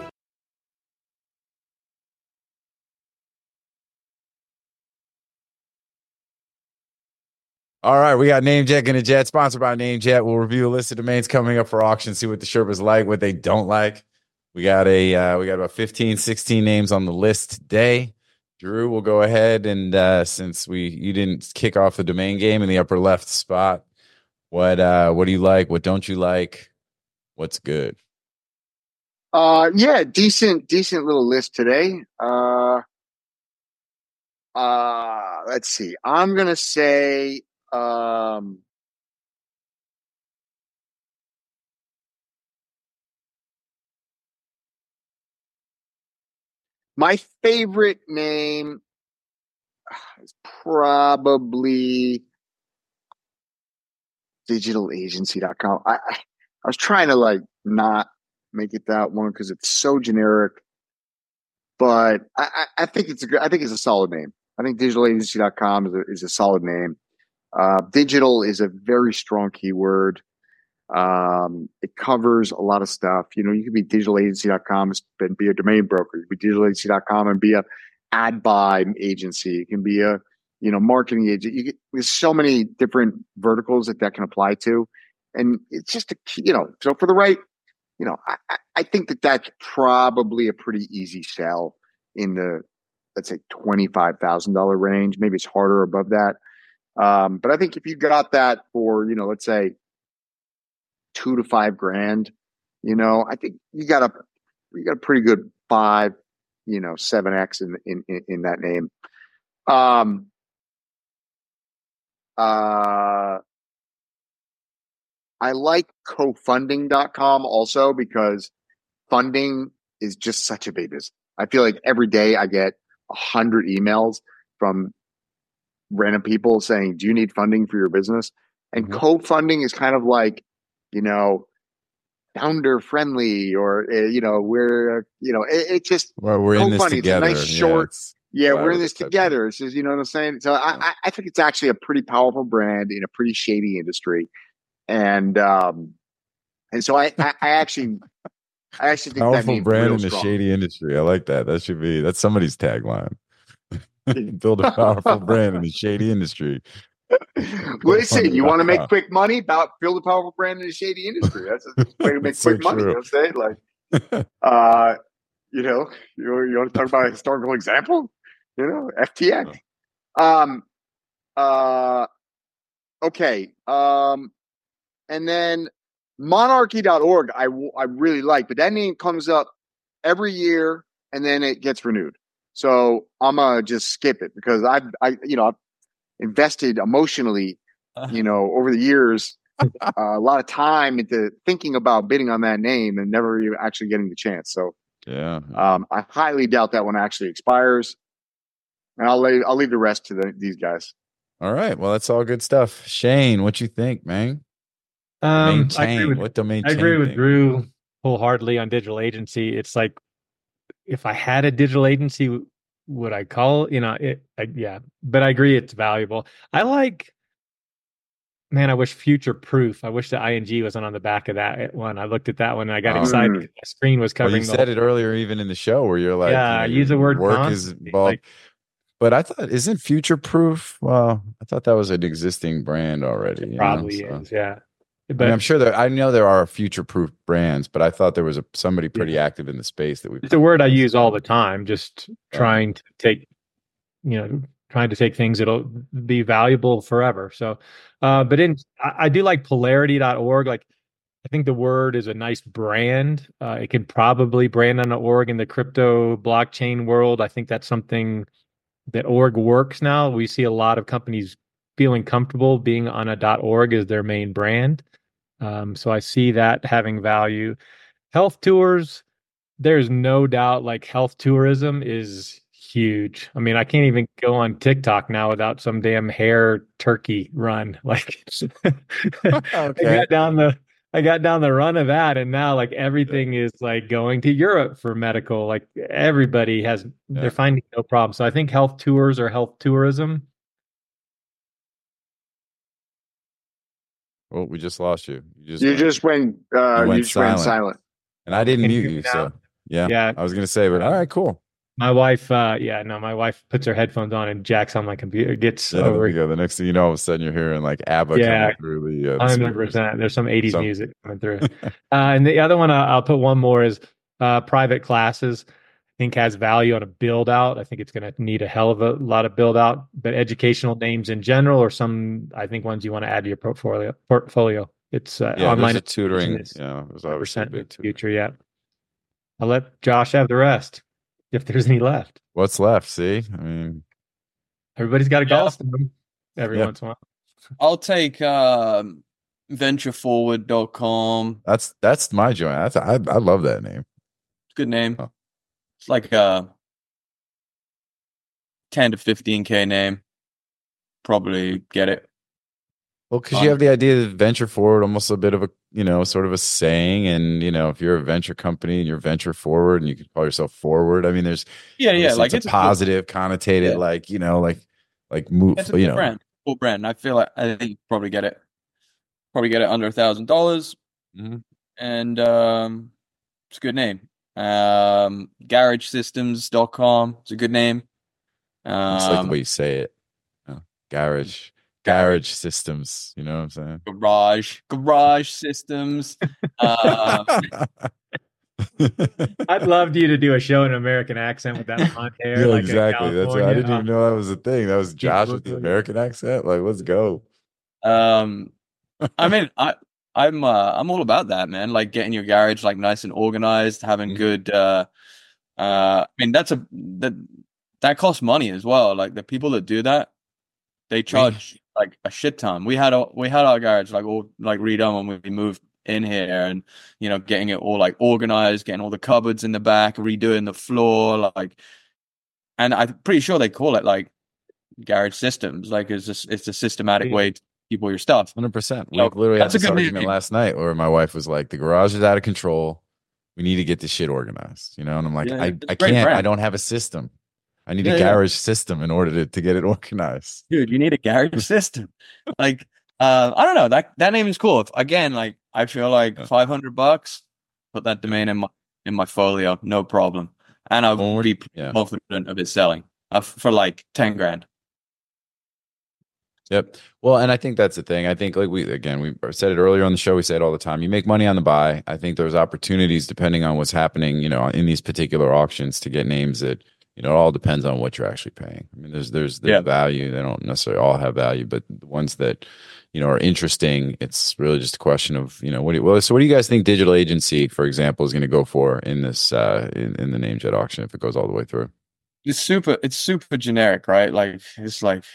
All right, we got Namejet and a Jet, sponsored by Namejet. We'll review a list of domains coming up for auction, see what the Sherpas like, what they don't like. We got about 15, 16 names on the list today. Drew will go ahead and since you didn't kick off the domain game in the upper left spot, what do you like? What don't you like? What's good? Yeah, decent little list today. Let's see. I'm gonna say, my favorite name is probably digitalagency.com. I was trying to like not make it that one because it's so generic, but I think it's a solid name. I think digitalagency.com is a solid name. Digital is a very strong keyword. It covers a lot of stuff. You know, you could be digitalagency.com and be a domain broker. You could be digitalagency.com and be a ad buy agency. You can be a, you know, marketing agent. There's so many different verticals that can apply to. And it's just a, you know, so for the right, you know, I think that's probably a pretty easy sell in the, let's say, $25,000 range. Maybe it's harder above that. But I think if you got that for, you know, let's say $2 to $5 grand, you know, I think you got a pretty good 5, you know, 7x in that name. I like cofunding.com also because funding is just such a big business. I feel like every day I get 100 emails from random people saying, do you need funding for your business? And co-funding is kind of like, you know, founder friendly, or, you know, we're, you know, it just, well, we're in this together. It's a nice short, we're in this together. It's just, you know what I'm saying? So I think it's actually a pretty powerful brand in a pretty shady industry. And so I actually think powerful that brand in a shady industry. I like that. That's somebody's tagline. Build a powerful brand in a shady industry. Listen, you want to make quick money? Build a powerful brand in a shady industry. That's a way to make quick money. You know what I'm saying? Like, you know, you want to talk about a historical example? You know, FTX. Okay. And then monarchy.org, I really like, but that name comes up every year and then it gets renewed. So I'm gonna just skip it because I've invested emotionally, you know, over the years, a lot of time into thinking about bidding on that name and never even actually getting the chance. So yeah, I highly doubt that one actually expires, and I'll leave the rest to these guys. All right, well, that's all good stuff. Shane, what you think, man? I agree with Drew wholeheartedly on digital agency. It's like, if I had a digital agency, would I call, you know, yeah, but I agree it's valuable. I wish Future Proof. I wish the ING wasn't on the back of that one. I looked at that one and I got excited. The screen was covering. Well, you said it earlier, even in the show, where you're like, yeah, you know, use the word work is involved. But I thought, isn't Future Proof? Well, I thought that was an existing brand already. Probably is, yeah. But I mean, I'm sure I know there are future-proof brands, but I thought there was somebody pretty active in the space that we. It's a word I use all the time, just trying to take things that'll be valuable forever. So, but I do like polarity.org. Like, I think the word is a nice brand. It could probably brand on an org in the crypto blockchain world. I think that's something that org works now. We see a lot of companies feeling comfortable being on a .org as their main brand. So I see that having value. Health tours, there's no doubt, like, health tourism is huge. I mean, I can't even go on TikTok now without some damn hair turkey run. Like, okay. I got down the run of that, and now like everything is like going to Europe for medical. Like, everybody they're finding no problem. So I think health tours or health tourism. Oh, we just lost you. You just went silent. And I didn't mute you, so yeah. I was gonna say, but all right, cool. My wife, my wife puts her headphones on and jacks on my computer. Gets over. The next thing you know, all of a sudden you're hearing like ABBA coming through the. 100%. There's some 80s music coming through. And the other one, I'll put one more, is private classes. I think has value on a build out. I think it's going to need a hell of a lot of build out, but educational names in general, or some, I think, ones you want to add to your portfolio. It's online tutoring. Yeah, it was obviously a big future. Yeah. I'll let Josh have the rest if there's any left. What's left? See, I mean, Everybody's got a gallstone every Yeah. once in a while. I'll take ventureforward.com. that's my joint. I love that name. Good name. Oh. It's like a 10 to 15K name. Probably get it. Well, because you have the idea that venture forward, almost a bit of a, sort of a saying. And, if you're a venture company and you're venture forward and you could call yourself forward, I mean, there's, like it's a positive connotated, like move, it's a cool brand. Cool brand. I feel like I think you probably get it. Probably get it under $1,000. Mm-hmm. And it's a good name. GarageSystems.com. It's a good name. It's like the way you say it. Garage systems, you know what I'm saying? Garage systems. I'd love you to do a show in an American accent with that blonde hair. Yeah, like exactly. That's why I didn't even know that was a thing. That was Josh with the American accent. Like, let's go. I mean, I'm all about that, man. Like getting your garage like nice and organized, having good. I mean, that costs money as well. Like the people that do that, they charge like a shit ton. We had our garage like all like redone when we moved in here, and getting it all like organized, getting all the cupboards in the back, redoing the floor, like. And I'm pretty sure they call it like garage systems. Like it's a systematic way to keep all your stuff. 100%. We literally had this argument last night where my wife was like, "The garage is out of control. We need to get this shit organized." And I'm like, I can't. I don't have a system. I need a garage system in order to get it organized. Dude, you need a garage system. Like, I don't know. That name is cool. Again, like I feel like $500, put that domain in my folio, no problem. And I'll be confident of it selling for like 10 grand. Yep. Well, and I think that's the thing. I think like we said it earlier on the show. We say it all the time. You make money on the buy. I think there's opportunities depending on what's happening, in these particular auctions to get names that, it all depends on what you're actually paying. I mean, there's value. They don't necessarily all have value, but the ones that, are interesting, it's really just a question of, so what do you guys think Digital Agency, for example, is going to go for in this, in the NameJet auction if it goes all the way through? It's super generic, right? Like, it's like,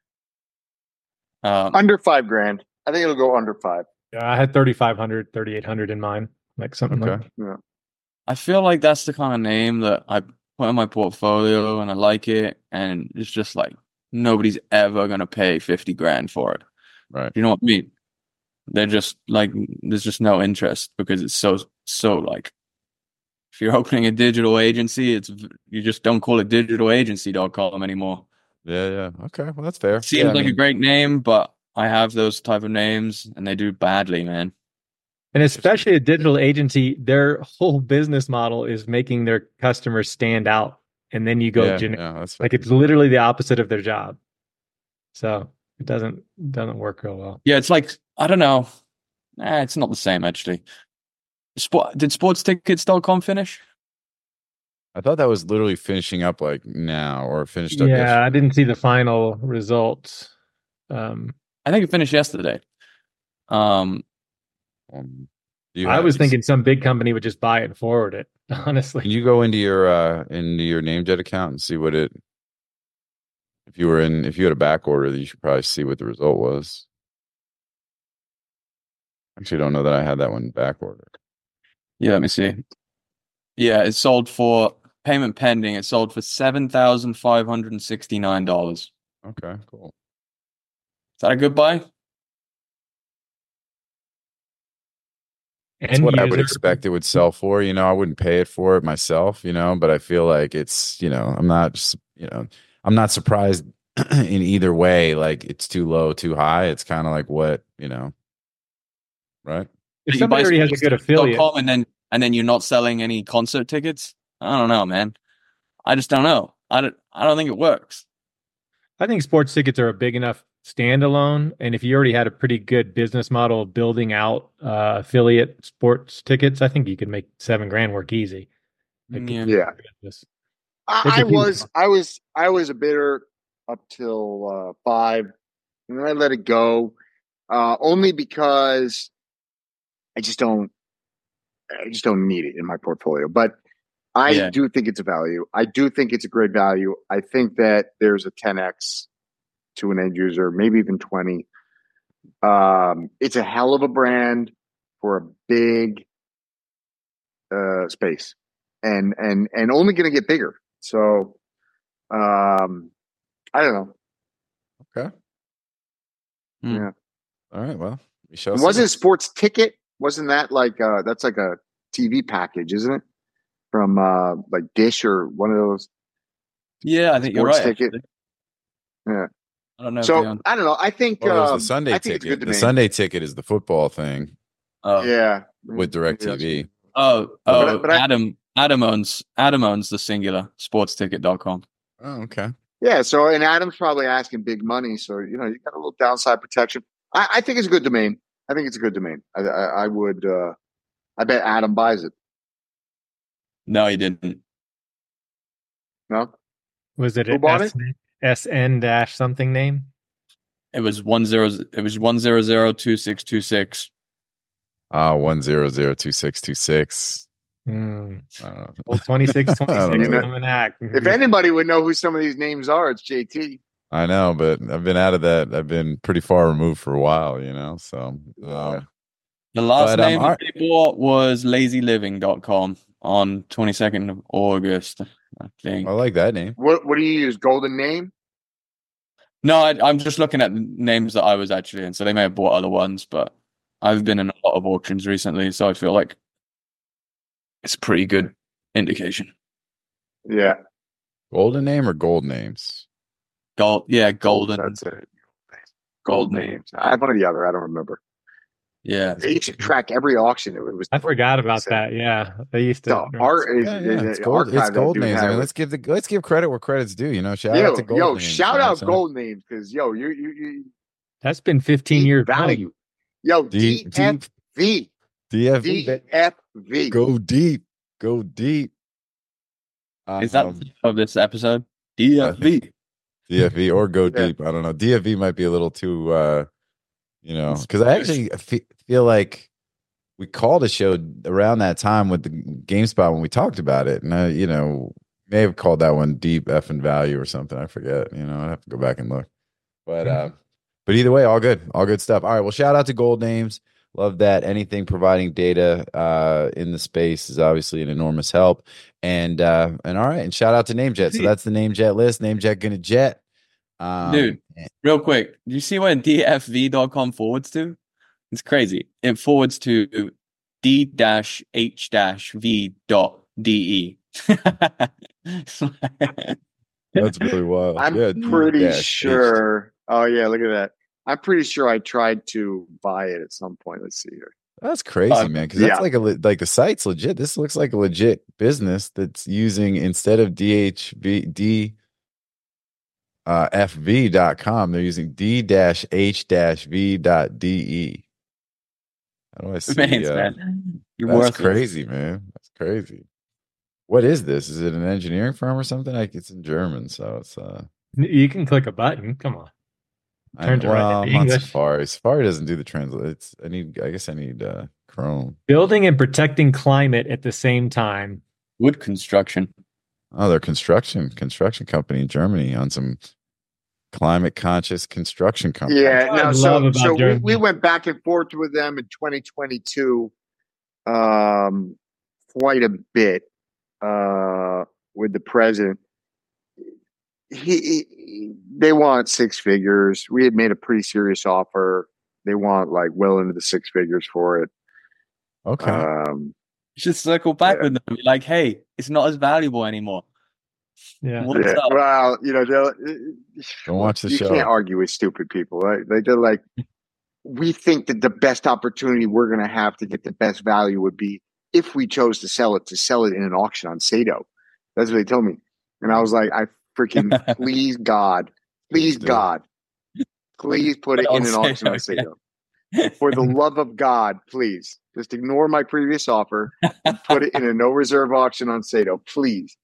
under $5,000. I think it'll go under 5. Yeah, I had 3,500, 3,800 in mind, like something like that. Yeah. I feel like that's the kind of name that I put in my portfolio and I like it, and it's just like nobody's ever gonna pay 50 grand for it. Right. You know what I mean? They're just like, there's just no interest because it's so like, if you're opening a digital agency, you just don't call it digitalagency.com anymore. Yeah. Okay. Well, that's fair. Seems like a great name, but I have those type of names and they do badly, man. And especially a digital agency, their whole business model is making their customers stand out. And then you go generic. Like it's literally the opposite of their job. So it doesn't work real well. Yeah, it's like, I don't know. It's not the same actually. Did sportstickets.com finish? I thought that was literally finishing up like now or finished up. Yeah, I didn't see the final results. I think it finished yesterday. I was thinking some big company would just buy it and forward it. Honestly, can you go into your NameJet account and see what it? If you had a back order, you should probably see what the result was. Actually, don't know that I had that one back order. Yeah, let me see. Yeah, it sold for payment pending. It sold for $7,569. Okay, cool. Is that a good buy? That's what I would expect it would sell for. I wouldn't pay it for it myself, but I feel like it's, I'm not surprised in either way. Like it's too low, too high. It's kind of like what, right? If somebody already has a good affiliate, and then you're not selling any concert tickets, I don't know, man. I just don't know. I don't think it works. I think sports tickets are a big enough standalone, and if you already had a pretty good business model of building out affiliate sports tickets, I think you could make $7,000 work easy. Yeah. I was a bidder up till 5, and then I let it go, only because I just don't need it in my portfolio. But I do think it's a value. I do think it's a great value. I think that there's a 10x to an end user, maybe even 20. It's a hell of a brand for a big space, and only going to get bigger. So, I don't know. Okay. Yeah. All right. Well, we shall. Wasn't Sports Ticket? Wasn't that like that's like a TV package, isn't it? From like Dish or one of those. Yeah, I think you're Sports right. Ticket. Actually. Yeah. I don't know. So I don't know. I think there's the Sunday I think it's ticket. good The domain. Sunday ticket is the football thing. Oh. Yeah. With DirecTV. But Adam owns the singular sportsticket.com. Oh, okay. Yeah. So, and Adam's probably asking big money. So, you got a little downside protection. I think it's a good domain. I think it's a good domain. I would, I bet Adam buys it. No, he didn't. No? Was it Who an bought it? SN dash something name? It was 1002626. 1002626. Hmm. I don't know. Well, 26, I don't 26 know. coming back. If anybody would know who some of these names are, it's JT. I know, but I've been out of that. I've been pretty far removed for a while, So The last But, name that they bought was lazyliving.com on 22nd of August, I think. I like that name. What do you use? Golden name? No, I'm just looking at names that I was actually in. So they may have bought other ones, but I've been in a lot of auctions recently, so I feel like it's a pretty good indication. Yeah. Golden name or gold names? Golden. That's it. Gold names. One or the other. I don't remember. Yeah. They used to track every auction. It was. I forgot about that. Yeah, they used to. It's gold. It's gold names. I mean, let's give credit where credit's due. Shout out to gold names. Shout out gold names because you. That's been 15 years. Value. Yo, DFV. DFV. Go deep. Go deep. Is that of this episode? DFV. DFV or go deep. I don't know. DFV might be a little too, because I actually feel like we called a show around that time with the GameSpot when we talked about it. And I, may have called that one Deep Effing Value or something. I forget. I'd have to go back and look. But either way, all good stuff. All right. Well, shout out to Gold Names. Love that. Anything providing data in the space is obviously an enormous help. And all right. And shout out to NameJet. So that's the NameJet list. NameJet gonna jet. Dude, real quick. Do you see what DFV.com forwards to? It's crazy. It forwards to d-h-v.de. That's really wild. I'm pretty sure. Oh yeah, look at that. I'm pretty sure I tried to buy it at some point. Let's see here. That's crazy, man. Because that's like the site's legit. This looks like a legit business that's using, instead of fv.com, they're using d-h-v.de. How do I see? Man, that's crazy, man. That's crazy. What is this? Is it an engineering firm or something? It's in German, so it's You can click a button. Come on. I'm on Safari. Safari doesn't do the translate. I guess I need Chrome. Building and protecting climate at the same time. Wood construction. Oh, they're construction company in Germany on some climate conscious construction company. Yeah, no, so we went back and forth with them in 2022 quite a bit with the president. They want six figures. We had made a pretty serious offer. They want like well into the six figures for it. Okay. Just circle back with them. Like, hey, it's not as valuable anymore. Yeah. Well, don't watch the show. You can't argue with stupid people. Right? They're like, we think that the best opportunity we're going to have to get the best value would be if we chose to sell it in an auction on Sato. That's what they told me. And I was like, freaking please God, please put it in an auction on Sato. For the love of God, please. Just ignore my previous offer and put it in a no reserve auction on Sato, please.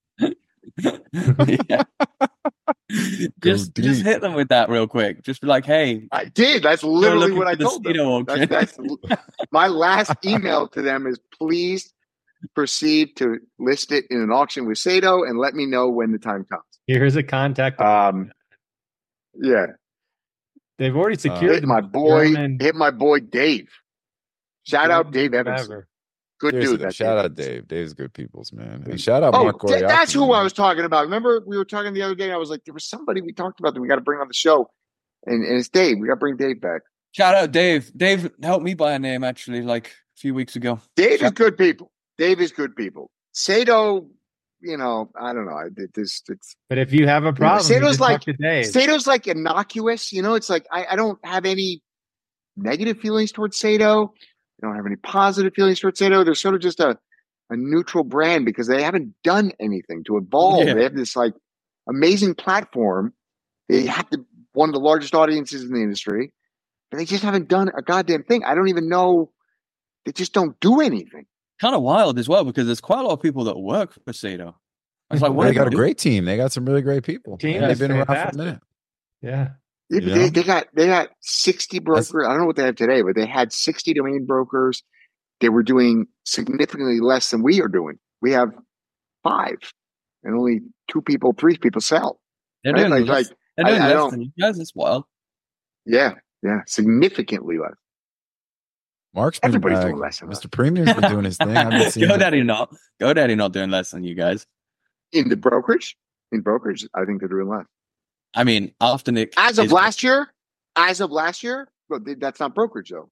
Just hit them with that real quick. Just be like, hey. I did. That's literally what I told them. That's my last email to them is please proceed to list it in an auction with Sato and let me know when the time comes. Here's a contact. Yeah. They've already secured Hit my boy Dave. Shout out Dave Evans. Good Seriously, dude. Shout out Dave. Dave's good peoples, man. And shout out Mark Goriachi. That's who I was talking about. Remember, we were talking the other day. And I was like, there was somebody we talked about that we got to bring on the show, and it's Dave. We got to bring Dave back. Shout out Dave. Dave helped me buy a name actually, like a few weeks ago. Dave is good people. Sato, I don't know. But if you have a problem, Sato's like innocuous. It's like I don't have any negative feelings towards Sato. I don't have any positive feelings towards Sato. They're sort of just a neutral brand because they haven't done anything to evolve. Yeah. They have this like amazing platform. They have one of the largest audiences in the industry, but they just haven't done a goddamn thing. I don't even know. They just don't do anything. Kind of wild as well because there's quite a lot of people that work for Sato. I was like, they got a great team. They got some really great people. They've been around for a minute. Yeah. They got 60 brokers. I don't know what they have today, but they had 60 domain brokers. They were doing significantly less than we are doing. We have 5, and only 3 people sell. They're doing less than you guys. It's wild. Yeah, significantly less. Mark's been doing less than Mr. Premium's been doing his thing. GoDaddy not doing less than you guys. In brokerage, I think they're doing less. I mean, Afternic as of last year, but that's not brokerage though.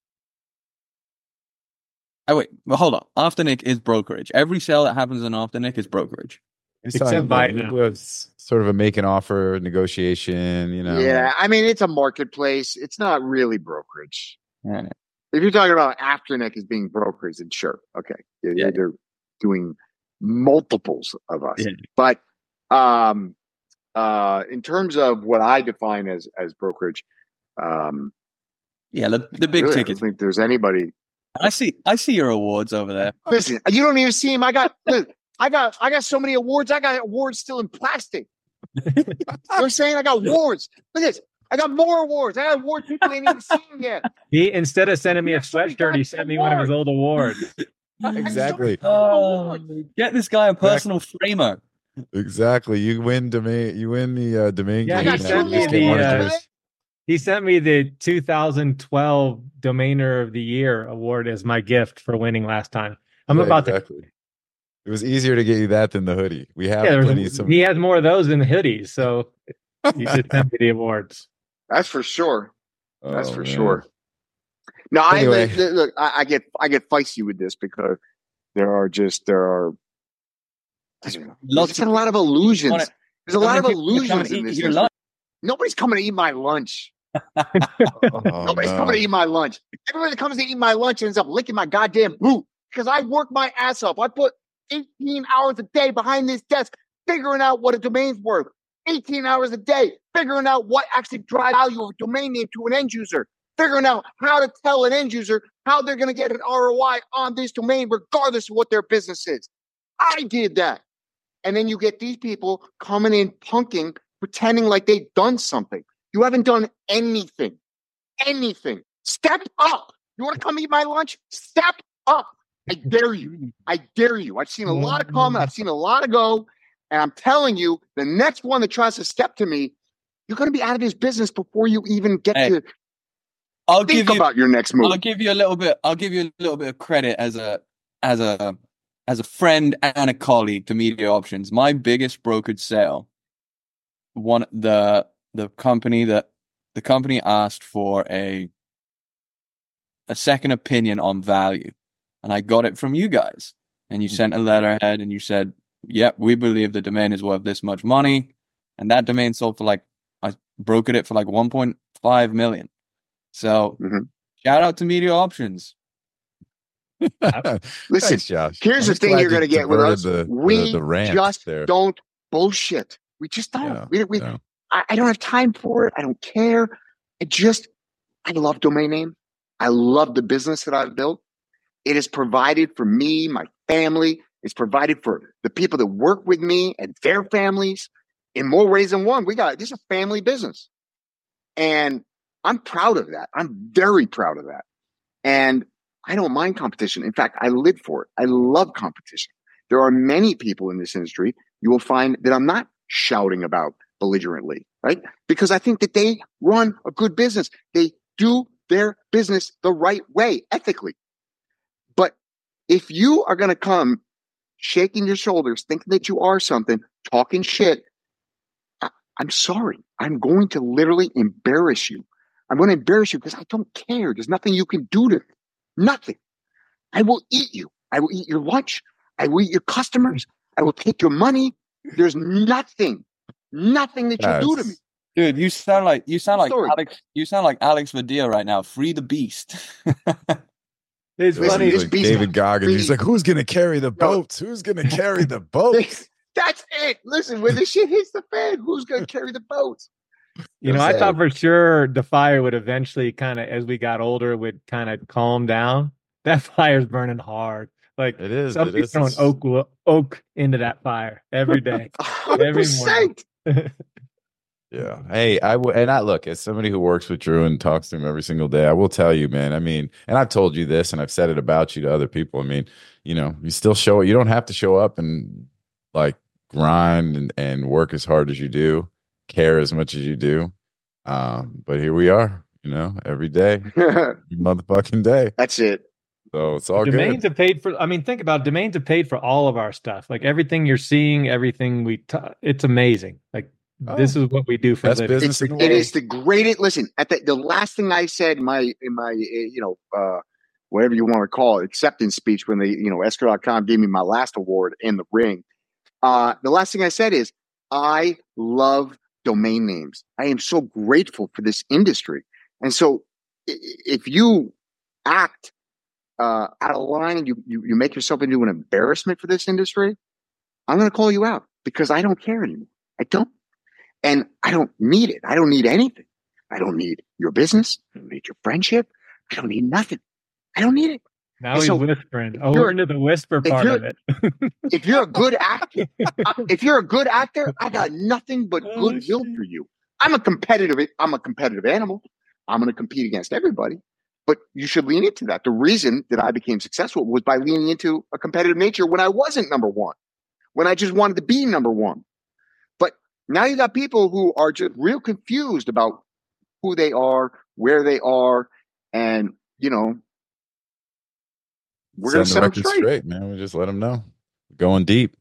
Oh wait, well hold on. Afternic is brokerage. Every sale that happens in Afternic is brokerage. Except was sort of a make an offer negotiation, Yeah, I mean it's a marketplace. It's not really brokerage. Yeah. If you're talking about Afternic as being brokerage, then sure, okay, they're doing multiples of us. Yeah. But in terms of what I define as brokerage, the big really, ticket. I don't think there's anybody. I see your awards over there. Listen, you don't even see them. I got so many awards. I got awards still in plastic. You know what I'm saying? I got awards. Look at this. I got more awards. I got awards people ain't even seen yet. He, instead of sending me a sweatshirt, he sent me one of his old awards. Exactly. Get this guy a personal framer. Exactly. You win domain. You win the domain. Yeah, he sent me the 2012 Domainer of the Year award as my gift for winning last time. It was easier to get you that than the hoodie. We have he has more of those than the hoodies, so you should send me the awards. That's for sure. Sure. No, anyway. Look, I get feisty with this because there's been a lot of illusions. There's a lot of illusions in this. Nobody's coming to eat my lunch. Nobody's coming to eat my lunch. Everybody that comes to eat my lunch ends up licking my goddamn boot because I work my ass off. I put 18 hours a day behind this desk figuring out what a domain's worth. 18 hours a day figuring out what actually drives value of a domain name to an end user. Figuring out how to tell an end user how they're going to get an ROI on this domain regardless of what their business is. I did that. And then you get these people coming in punking, pretending like they've done something. You haven't done anything. Step up. You want to come eat my lunch? Step up. I dare you. I've seen a lot of comment. I've seen a lot of go. And I'm telling you, the next one that tries to step to me, you're going to be out of his business before you even get to think about your next move. I'll give you a little bit of credit as a friend and a colleague to Media Options. My biggest brokered sale, the company asked for a second opinion on value, and I got it from you guys. And you sent a letterhead, and you said, "Yep, we believe the domain is worth this much money," and that domain sold for I brokered it for 1.5 million. So, shout out to Media Options. Listen, thanks, Josh. Here's the thing you're going to get with us. We just don't bullshit. We just don't. Yeah, I don't have time for it. I don't care. I love domain name. I love the business that I've built. It is provided for me, my family. It's provided for the people that work with me and their families in more ways than one. This is a family business. And I'm proud of that. I'm very proud of that. And I don't mind competition. In fact, I live for it. I love competition. There are many people in this industry you will find that I'm not shouting about belligerently, right? Because I think that they run a good business. They do their business the right way, ethically. But if you are going to come shaking your shoulders, thinking that you are something, talking shit, I'm sorry. I'm going to literally embarrass you. I'm going to embarrass you because I don't care. There's nothing you can do to me. Nothing. I will eat you. I will eat your lunch. I will eat your customers. I will take your money. There's nothing that you do to me. Dude, you sound like Sorry. Alex. You sound like Alex Vadea right now. Free the beast. It's funny. This beast- David Goggins. He's like, who's going to carry the boats? Who's going to carry the boats? That's it. Listen, when the shit hits the fan, who's going to carry the boats? You know, I thought for sure the fire would eventually kind of, as we got older, would kind of calm down. That fire's burning hard. Like It is. somebody's throwing oak into that fire every day, every 100%. morning. Yeah. Hey, I look, as somebody who works with Drew and talks to him every single day, I will tell you, man. I mean, and I've told you this and I've said it about you to other people. I mean, you know, you still show it. You don't have to show up and like grind and work as hard as you do, care as much as you do. But here we are, you know, every day, motherfucking day. That's it. So it's all Domains good. have paid for, I mean, think about it, domains have paid for all of our stuff. Like everything you're seeing, everything it's amazing. Like this is what we do for a Best living. business in the It world. is the greatest. Listen, at the last thing I said in my whatever you want to call it, acceptance speech when they, Escrow.com gave me my last award in the ring. The last thing I said is I love domain names. I am so grateful for this industry. And so if you act out of line and you make yourself into an embarrassment for this industry, I'm going to call you out because I don't care anymore. I don't. And I don't need it. I don't need anything. I don't need your business. I don't need your friendship. I don't need nothing. I don't need it. Now he's whispering. Oh, we're into the whisper part of it. If you're a good actor, I got nothing but goodwill for you. I'm a competitive animal. I'm going to compete against everybody, but you should lean into that. The reason that I became successful was by leaning into a competitive nature when I wasn't number one, when I just wanted to be number one. But now you got people who are just real confused about who they are, where they are, and, we're going to set them straight, man. We just let them know. We're going deep.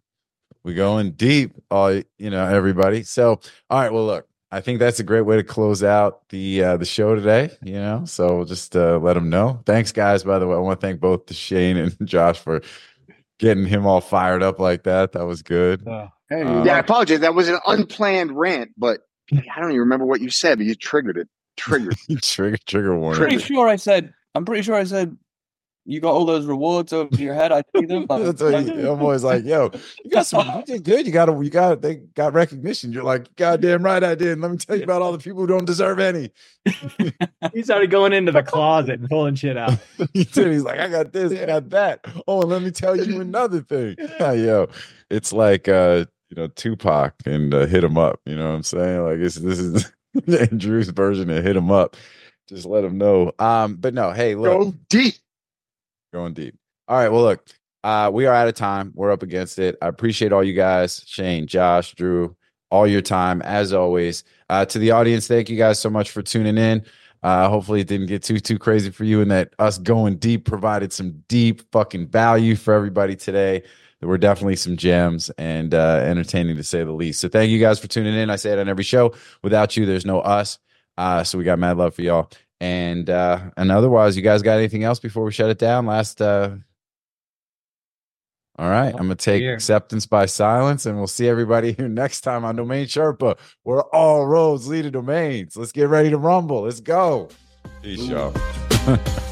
Everybody. So, all right. Well, look, I think that's a great way to close out the show today. So we'll just let them know. Thanks, guys. By the way, I want to thank both Shane and Josh for getting him all fired up like that. That was good. I apologize. That was an unplanned rant, but I don't even remember what you said, but you triggered it. Trigger warning. I'm pretty sure I said you got all those rewards over your head. I see them. I'm always like, yo, you did good. They got recognition. You're like, goddamn right I did. Let me tell you about all the people who don't deserve any. He started going into the closet and pulling shit out. He's like, I got this, I got that. Oh, and let me tell you another thing. It's like Tupac and Hit 'Em Up. You know what I'm saying? Like this is Andrew's version of Hit 'Em Up. Just let him know. But no, hey, look. Go deep. Going deep. All right. Well, look, we are out of time. We're up against it. I appreciate all you guys, Shane, Josh, Drew, all your time as always. To the audience, thank you guys so much for tuning in. Hopefully it didn't get too crazy for you and that us going deep provided some deep fucking value for everybody today. There were definitely some gems and entertaining to say the least. So thank you guys for tuning in. I say it on every show. Without you, there's no us. So we got mad love for y'all. And otherwise, you guys got anything else before we shut it down? All right, I'm going to take acceptance by silence, and we'll see everybody here next time on Domain Sherpa, where all roads lead to domains. Let's get ready to rumble. Let's go. Peace, y'all.